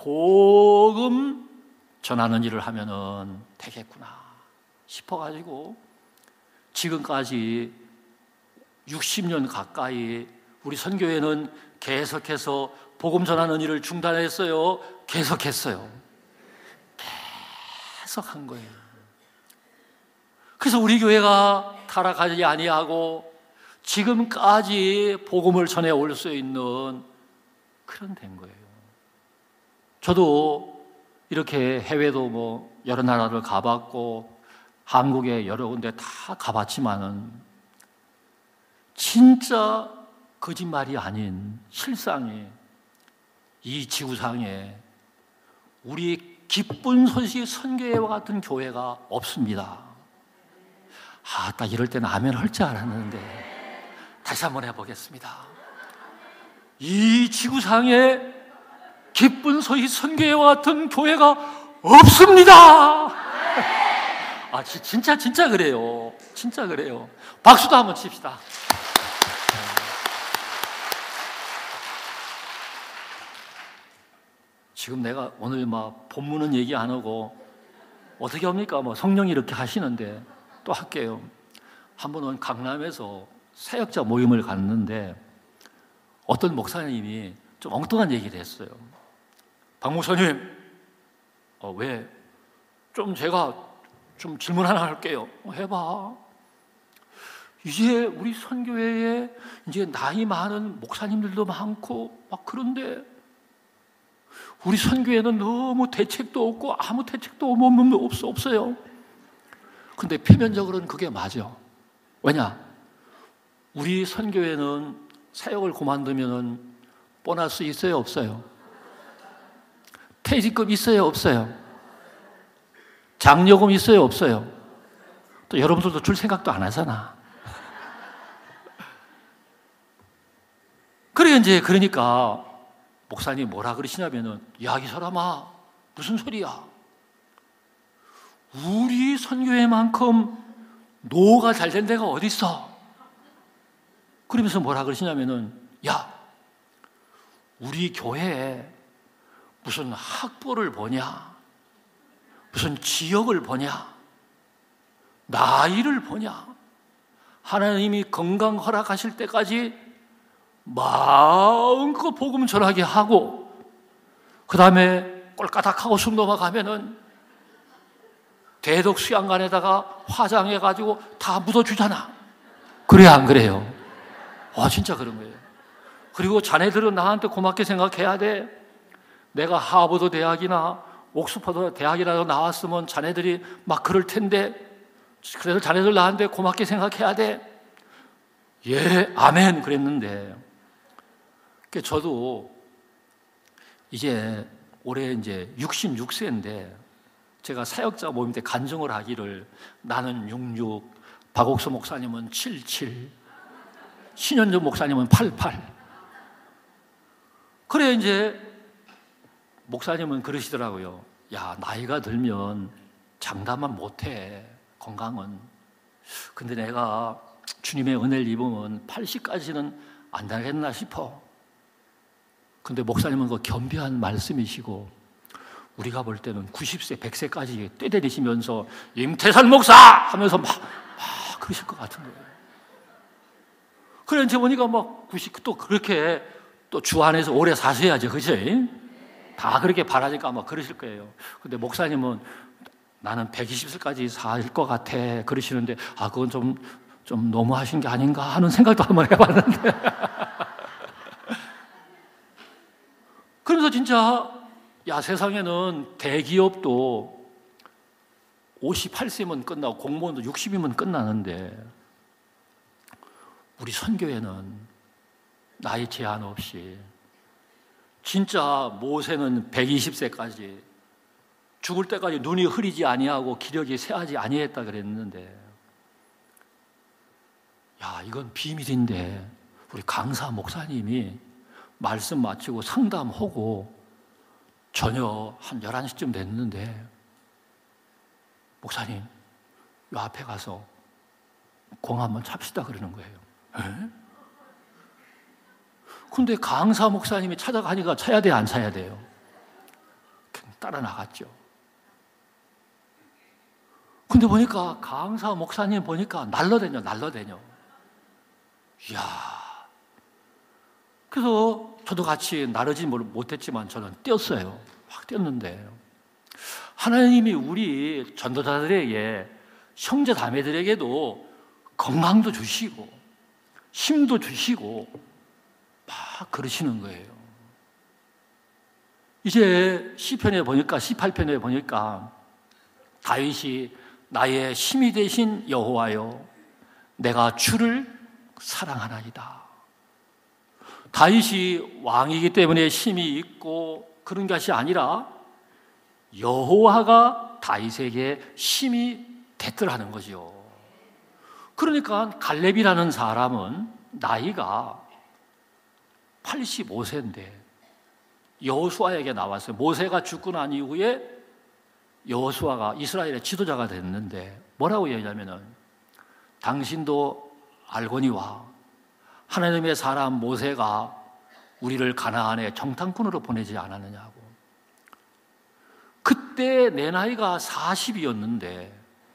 복음 전하는 일을 하면은 되겠구나 싶어가지고 지금까지 60년 가까이 우리 선교회는 계속해서 복음 전하는 일을 중단했어요? 계속했어요. 계속 한 거예요. 그래서 우리 교회가 타락하지 아니하고 지금까지 복음을 전해올 수 있는 그런 된 거예요. 저도 이렇게 해외도 여러 나라를 가봤고 한국에 여러 군데 다 가봤지만은 진짜 거짓말이 아닌 실상에 이 지구상에 우리 기쁜 소식 선교회와 같은 교회가 없습니다. 딱 이럴 때는 아멘 할 줄 알았는데 다시 한번 해보겠습니다. 이 지구상에 기쁜 소식 선교회와 같은 교회가 없습니다. 진짜 그래요. 진짜 그래요. 박수도 한번 칩시다. 지금 내가 오늘 본문은 얘기 안 하고 어떻게 합니까? 뭐 성령이 이렇게 하시는데 또 할게요. 한 번은 강남에서 사역자 모임을 갔는데 어떤 목사님이 좀 엉뚱한 얘기를 했어요. 박 목사님, 왜? 좀 제가 좀 질문 하나 할게요. 해봐. 이제 우리 선교회에 이제 나이 많은 목사님들도 많고 막 그런데 우리 선교회는 너무 대책도 없고 아무 대책도 없어요. 근데 표면적으로는 그게 맞아. 왜냐? 우리 선교회는 사역을 그만두면 보너스 있어요, 없어요? 퇴직금 있어요, 없어요? 장려금 있어요, 없어요? 또 여러분들도 줄 생각도 안 하잖아. 그러니까 목사님 뭐라 그러시냐면은, 야, 이 사람아, 무슨 소리야? 우리 선교회만큼 노가 잘 된 데가 어디 있어? 그러면서 뭐라 그러시냐면은, 야, 우리 교회에 무슨 학벌을 보냐, 무슨 지역을 보냐, 나이를 보냐, 하나님이 건강 허락하실 때까지 마음껏 복음 전하게 하고 그 다음에 꼴까닥하고 숨 넘어가면은 대덕 수양관에다가 화장해가지고 다 묻어주잖아. 그래야 안 그래요? 진짜 그런 거예요. 그리고 자네들은 나한테 고맙게 생각해야 돼. 내가 하버드 대학이나 옥스퍼드 대학이라도 나왔으면 자네들이 막 그럴 텐데 그래서 자네들 나한테 고맙게 생각해야 돼. 예, 아멘 그랬는데 저도 이제 올해 이제 66세인데 제가 사역자 모임 때 간증을 하기를 나는 66, 박옥수 목사님은 77, 신현주 목사님은 88. 그래 이제 목사님은 그러시더라고요. 야, 나이가 들면 장담만 못해, 건강은. 근데 내가 주님의 은혜를 입으면 80까지는 안 되겠나 싶어. 근데 목사님은 그 겸비한 말씀이시고 우리가 볼 때는 90세, 100세까지 떼대리시면서 임태선 목사! 하면서 막 그러실 것 같은 거예요. 그래 이제 보니까 막 90, 또 그렇게 또 주 안에서 오래 사셔야죠. 그치? 다 그렇게 바라니까 아마 그러실 거예요. 근데 목사님은 나는 120세까지 살 것 같아. 그러시는데 그건 좀 너무하신 게 아닌가 하는 생각도 한번 해봤는데. 그래서 진짜 야, 세상에는 대기업도 58세면 끝나고 공무원도 60이면 끝나는데 우리 선교회는 나이 제한 없이 진짜 모세는 120세까지 죽을 때까지 눈이 흐리지 아니하고 기력이 쇠하지 아니했다 그랬는데 야, 이건 비밀인데 우리 강사 목사님이 말씀 마치고 상담하고 저녁 한 11시쯤 됐는데 목사님 요 앞에 가서 공 한번 찹시다 그러는 거예요. 에? 근데 강사 목사님이 찾아가니까 차야 돼, 안 차야 돼요? 따라 나갔죠. 근데 보니까 강사 목사님 보니까 날라다녀. 이야. 그래서 저도 같이 나르지 못했지만 저는 뛰었어요. 확 뛰었는데 하나님이 우리 전도자들에게 형제 자매들에게도 건강도 주시고 힘도 주시고 막 그러시는 거예요. 이제 시편에 보니까 18편에 보니까 다윗이 나의 힘이 되신 여호와여 내가 주를 사랑하나이다. 다윗이 왕이기 때문에 힘이 있고 그런 것이 아니라 여호와가 다윗에게 힘이 됐더라는 거죠. 그러니까 갈렙이라는 사람은 나이가 85세인데 여호수아에게 나왔어요. 모세가 죽고 난 이후에 여호수아가 이스라엘의 지도자가 됐는데 뭐라고 얘기하냐면은 당신도 알거니와 하나님의 사람 모세가 우리를 가나안에 정탐꾼으로 보내지 않았느냐고. 그때 내 나이가 40이었는데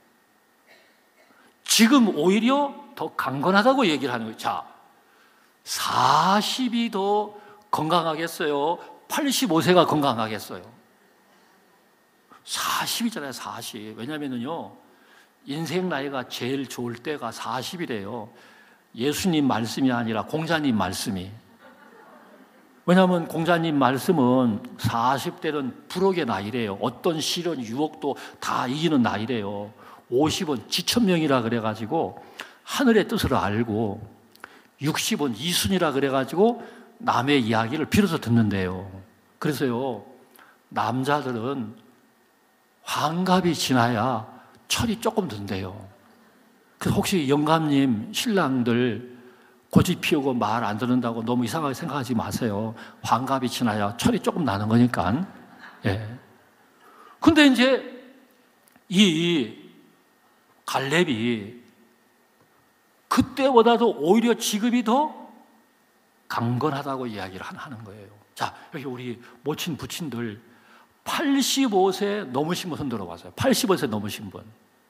지금 오히려 더 강건하다고 얘기를 하는 거예요. 자, 40이 더 건강하겠어요? 85세가 건강하겠어요? 40이잖아요, 40. 왜냐면은요, 인생 나이가 제일 좋을 때가 40이래요. 예수님 말씀이 아니라 공자님 말씀이. 왜냐하면 공자님 말씀은 40대는 불혹의 나이래요. 어떤 시련, 유혹도 다 이기는 나이래요. 50은 지천명이라 그래가지고 하늘의 뜻을 알고 60은 이순이라 그래가지고 남의 이야기를 빌어서 듣는데요. 그래서요, 남자들은 환갑이 지나야 철이 조금 든대요. 그래서 혹시 영감님 신랑들 고집 피우고 말 안 듣는다고 너무 이상하게 생각하지 마세요. 환갑이 지나야 철이 조금 나는 거니까. 예. 근데 이제 이 갈렙이 그때보다도 오히려 지금이 더 강건하다고 이야기를 하는 거예요. 자, 여기 우리 모친 부친들 85세 넘으신 분 손 들어봐서요. 85세 넘으신 분.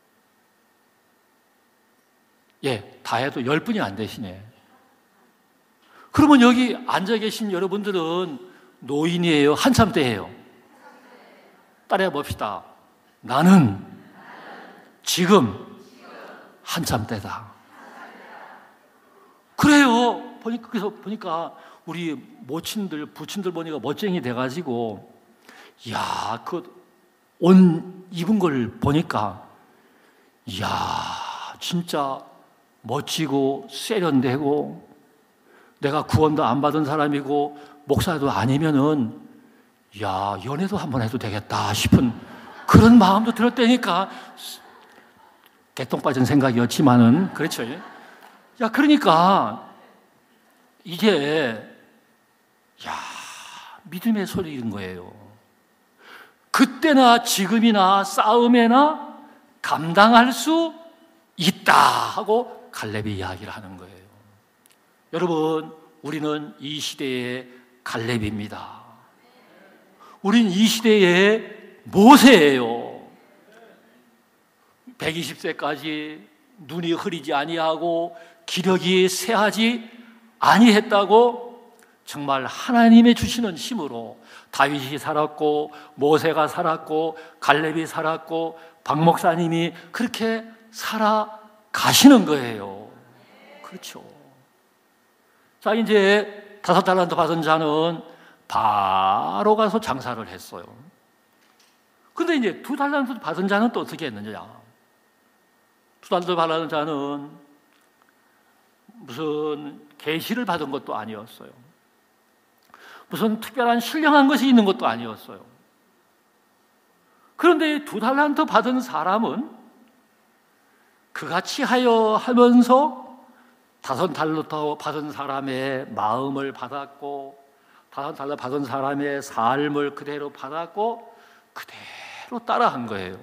예, 다 해도 10분이 안 되시네. 그러면 여기 앉아 계신 여러분들은 노인이에요? 한참 때예요? 따라해 봅시다. 나는 지금 한참 때다. 그래요. 그래서 보니까 우리 모친들, 부친들 보니까 멋쟁이 돼가지고, 이야, 옷 입은 걸 보니까, 이야, 진짜 멋지고 세련되고, 내가 구원도 안 받은 사람이고, 목사도 아니면은, 이야, 연애도 한번 해도 되겠다 싶은 그런 마음도 들었다니까, 개똥 빠진 생각이었지만은, 그렇죠. 야, 그러니까, 이게, 야, 믿음의 소리인 거예요. 그때나 지금이나 싸움에나 감당할 수 있다 하고 갈렙이 이야기를 하는 거예요. 여러분, 우리는 이 시대의 갈렙입니다. 우린 이 시대의 모세예요. 120세까지 눈이 흐리지 아니하고 기력이 쇠하지 아니했다고 정말 하나님의 주시는 힘으로 다윗이 살았고 모세가 살았고 갈렙이 살았고 박 목사님이 그렇게 살아가시는 거예요. 그렇죠. 자, 이제 5달란트 받은 자는 바로 가서 장사를 했어요. 근데 이제 2달란트 받은 자는 또 어떻게 했느냐? 2달란트 받은 자는 무슨 계시를 받은 것도 아니었어요. 무슨 특별한 신령한 것이 있는 것도 아니었어요. 그런데 2달란트 받은 사람은 그같이 하여 하면서 5달란트 받은 사람의 마음을 받았고 5달란트 받은 사람의 삶을 그대로 받았고 그대로 따라한 거예요.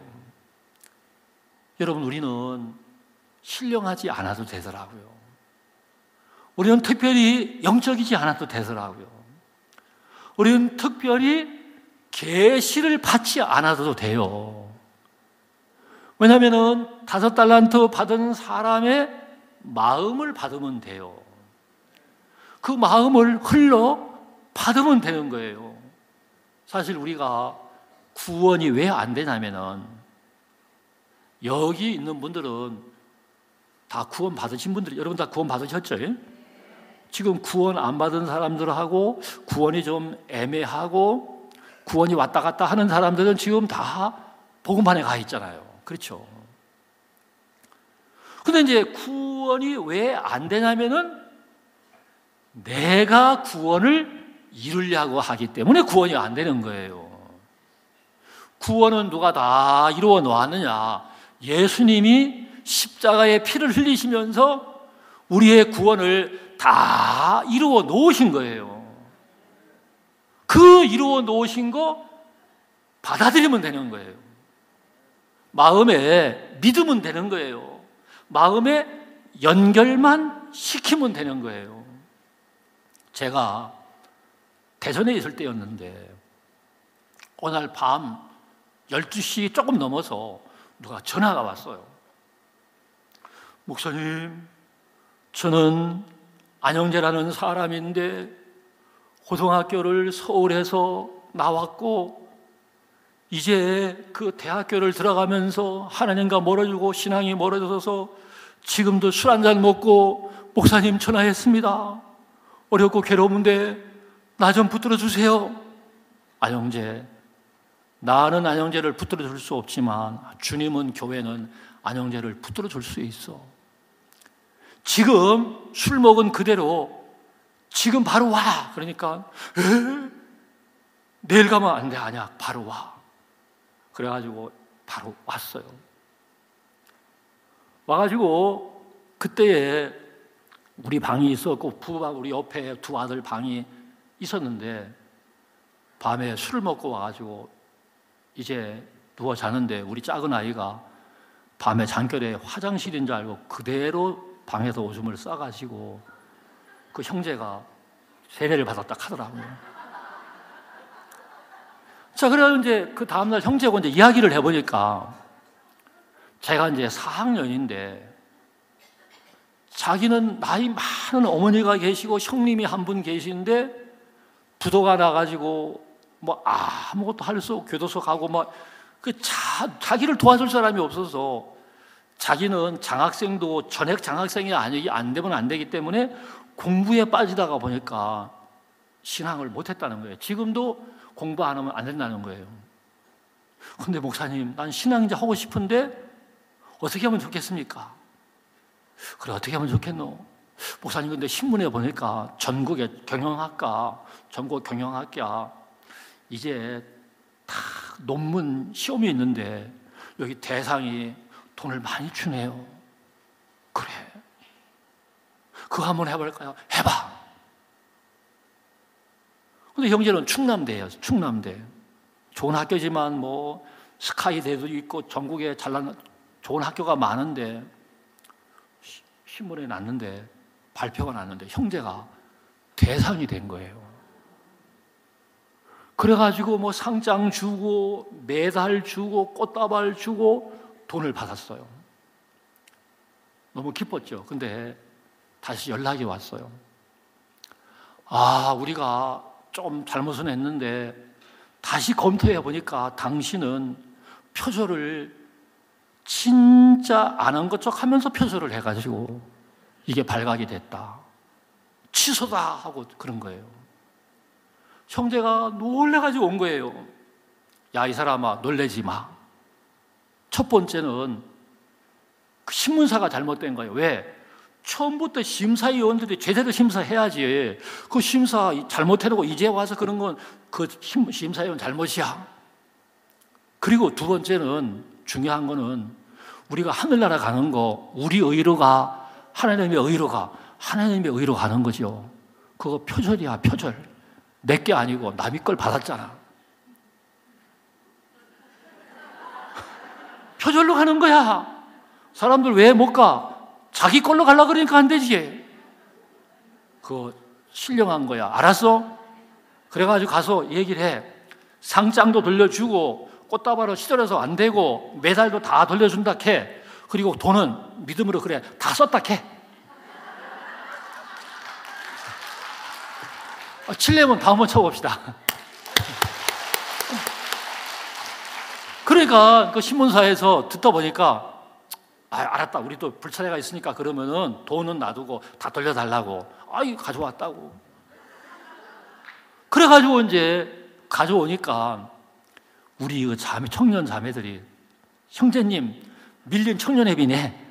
여러분, 우리는 신령하지 않아도 되더라고요. 우리는 특별히 영적이지 않아도 되더라고요. 우리는 특별히 계시를 받지 않아도 돼요. 왜냐하면 5달란트 받은 사람의 마음을 받으면 돼요. 그 마음을 흘러 받으면 되는 거예요. 사실 우리가 구원이 왜 안 되냐면은 여기 있는 분들은 다 구원 받으신 분들, 여러분 다 구원 받으셨죠? 지금 구원 안 받은 사람들하고 구원이 좀 애매하고 구원이 왔다 갔다 하는 사람들은 지금 다 복음반에 가 있잖아요. 그렇죠? 근데 이제 구원이 왜 안 되냐면은 내가 구원을 이루려고 하기 때문에 구원이 안 되는 거예요. 구원은 누가 다 이루어 놓았느냐? 예수님이 십자가에 피를 흘리시면서 우리의 구원을 다 이루어 놓으신 거예요. 그 이루어 놓으신 거 받아들이면 되는 거예요. 마음에 믿으면 되는 거예요. 마음에 연결만 시키면 되는 거예요. 제가 대전에 있을 때였는데 어느 날 밤 12시 조금 넘어서 누가 전화가 왔어요. 목사님, 저는 안영재라는 사람인데 고등학교를 서울에서 나왔고 이제 그 대학교를 들어가면서 하나님과 멀어지고 신앙이 멀어져서 지금도 술 한잔 먹고 목사님 전화했습니다. 어렵고 괴로운데 나 좀 붙들어 주세요. 안영재, 나는 안영재를 붙들어 줄 수 없지만 주님은, 교회는 안영재를 붙들어 줄 수 있어. 지금 술 먹은 그대로 지금 바로 와. 그러니까 내일 가면 안 돼. 아니야, 바로 와. 그래가지고 바로 왔어요. 와가지고 그때에 우리 방이 있었고 부부방 우리 옆에 두 아들 방이 있었는데 밤에 술을 먹고 와가지고 이제 누워 자는데 우리 작은 아이가 밤에 잠결에 화장실인 줄 알고 그대로 방에서 오줌을 싸가지고 그 형제가 세례를 받았다 하더라고요. 자, 그래서 이제 그 다음날 형제하고 이제 이야기를 해보니까 제가 이제 4학년인데 자기는 나이 많은 어머니가 계시고 형님이 한 분 계시는데 부도가 나가지고 뭐 아무것도 할 수 없고 교도소 가고 막 자기를 도와줄 사람이 없어서 자기는 장학생도 전액 장학생이 안 되면 안 되기 때문에 공부에 빠지다가 보니까 신앙을 못했다는 거예요. 지금도 공부 안 하면 안 된다는 거예요. 근데 목사님, 난 신앙이제 하고 싶은데 어떻게 하면 좋겠습니까? 그래, 어떻게 하면 좋겠노? 목사님, 근데 신문에 보니까 전국의 경영학과, 전국 경영학과 이제 다 논문 시험이 있는데 여기 대상이 돈을 많이 주네요. 그래, 그거 한번 해볼까요? 해봐. 근데 형제는 충남대예요. 충남대. 좋은 학교지만 뭐 스카이대도 있고 전국에 잘난 좋은 학교가 많은데 신문에 났는데 발표가 났는데 형제가 대상이 된 거예요. 그래가지고 뭐 상장 주고 메달 주고 꽃다발 주고 돈을 받았어요. 너무 기뻤죠. 근데 다시 연락이 왔어요. 우리가 좀 잘못은 했는데 다시 검토해 보니까 당신은 표절을 진짜 안 한 것처럼 하면서 표절을 해가지고 이게 발각이 됐다. 취소다 하고 그런 거예요. 형제가 놀래가지고 온 거예요. 야, 이 사람아, 놀래지 마. 첫 번째는 그 신문사가 잘못된 거예요. 왜? 처음부터 심사위원들이 제대로 심사해야지. 그 심사 잘못해놓고 이제 와서 그런 건 그 심사위원 잘못이야. 그리고 두 번째는 중요한 거는 우리가 하늘나라 가는 거, 우리 의로가 하나님의 의로가 하나님의 의로 가는 거죠. 그거 표절이야, 표절. 내게 아니고 남의 걸 받았잖아. 표절로 가는 거야. 사람들 왜 못 가? 자기 걸로 가려고 그러니까 안 되지. 그거 신령한 거야. 알았어? 그래가지고 가서 얘기를 해. 상장도 돌려주고 꽃다발로 시들어서 안 되고 메달도 다 돌려준다 캐. 그리고 돈은 믿음으로 그래 다 썼다 캐. 칠레면 다 한번 쳐봅시다. 그러니까 그 신문사에서 듣다 보니까 알았다. 우리도 불차례가 있으니까 그러면은 돈은 놔두고 다 돌려달라고. 가져왔다고. 그래가지고 이제 가져오니까 우리 그 청년 자매들이 형제님 밀린 청년회비네.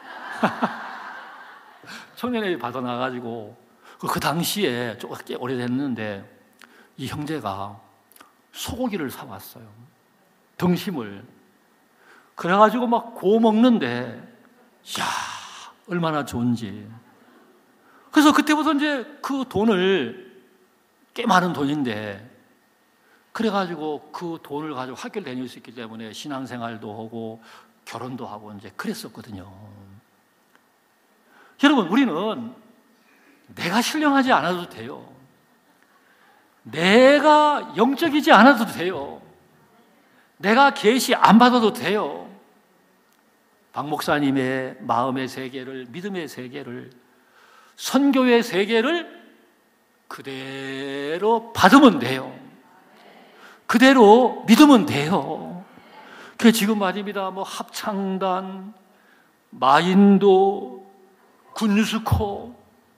청년회비 받아놔가지고 그 당시에 조금 꽤 오래됐는데 이 형제가 소고기를 사왔어요. 등심을. 그래가지고 막 구워 먹는데, 이야, 얼마나 좋은지. 그래서 그때부터 이제 그 돈을, 꽤 많은 돈인데, 그래가지고 그 돈을 가지고 학교를 다닐 수 있기 때문에 신앙생활도 하고 결혼도 하고 이제 그랬었거든요. 여러분, 우리는 내가 신령하지 않아도 돼요. 내가 영적이지 않아도 돼요. 내가 계시 안 받아도 돼요. 박 목사님의 마음의 세계를, 믿음의 세계를, 선교의 세계를 그대로 받으면 돼요. 그대로 믿으면 돼요. 그 지금 말입니다. 뭐 합창단, 마인도, 군스코,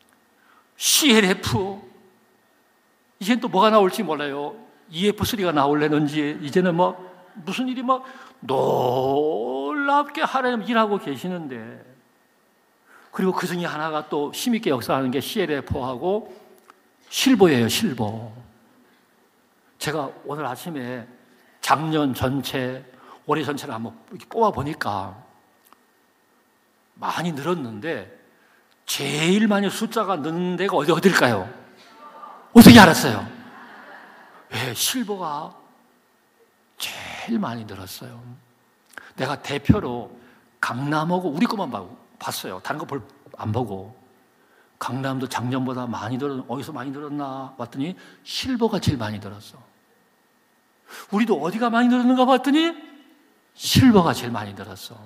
CLF, 이제는 또 뭐가 나올지 몰라요. EF3가 나올려는지, 이제는 뭐 무슨 일이 막 놀랍게 하나님 일하고 계시는데, 그리고 그 중에 하나가 또 힘있게 역사하는 게 CLF하고 실버예요, 실버. 제가 오늘 아침에 작년 전체, 올해 전체를 한번 뽑아보니까 많이 늘었는데, 제일 많이 숫자가 늦는 데가 어딜까요? 어떻게 알았어요? 왜? 실버가 제일 많이 늘었어요. 내가 대표로 강남하고 우리 것만 봤어요. 다른 거 안 보고. 강남도 작년보다 많이 어디서 많이 늘었나 봤더니 실버가 제일 많이 늘었어. 우리도 어디가 많이 늘었는가 봤더니 실버가 제일 많이 늘었어.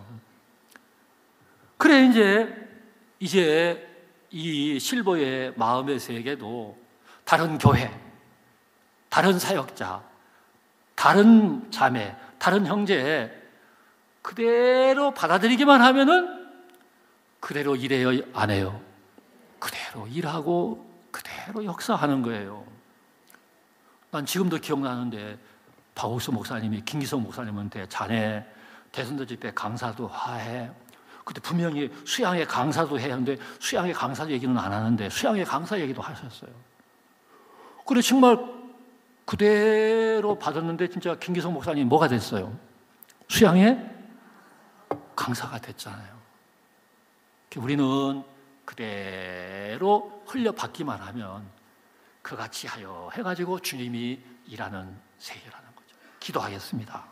그래, 이제 이 실버의 마음의 세계도 다른 교회, 다른 사역자, 다른 자매, 다른 형제 그대로 받아들이기만 하면은 그대로 일해요, 안 해요? 그대로 일하고 그대로 역사하는 거예요. 난 지금도 기억나는데 박옥수 목사님이 김기성 목사님한테 자네 대선도 집회 강사도 하해. 그때 분명히 수양회 강사도 해야 하는데 수양회 강사 얘기는 안 하는데 수양회 강사 얘기도 하셨어요. 그래 정말 그대로 받았는데 진짜 김기성 목사님이 뭐가 됐어요? 수양회 강사가 됐잖아요. 우리는 그대로 흘려받기만 하면 그같이 하여 해가지고 주님이 일하는 세계라는 거죠. 기도하겠습니다.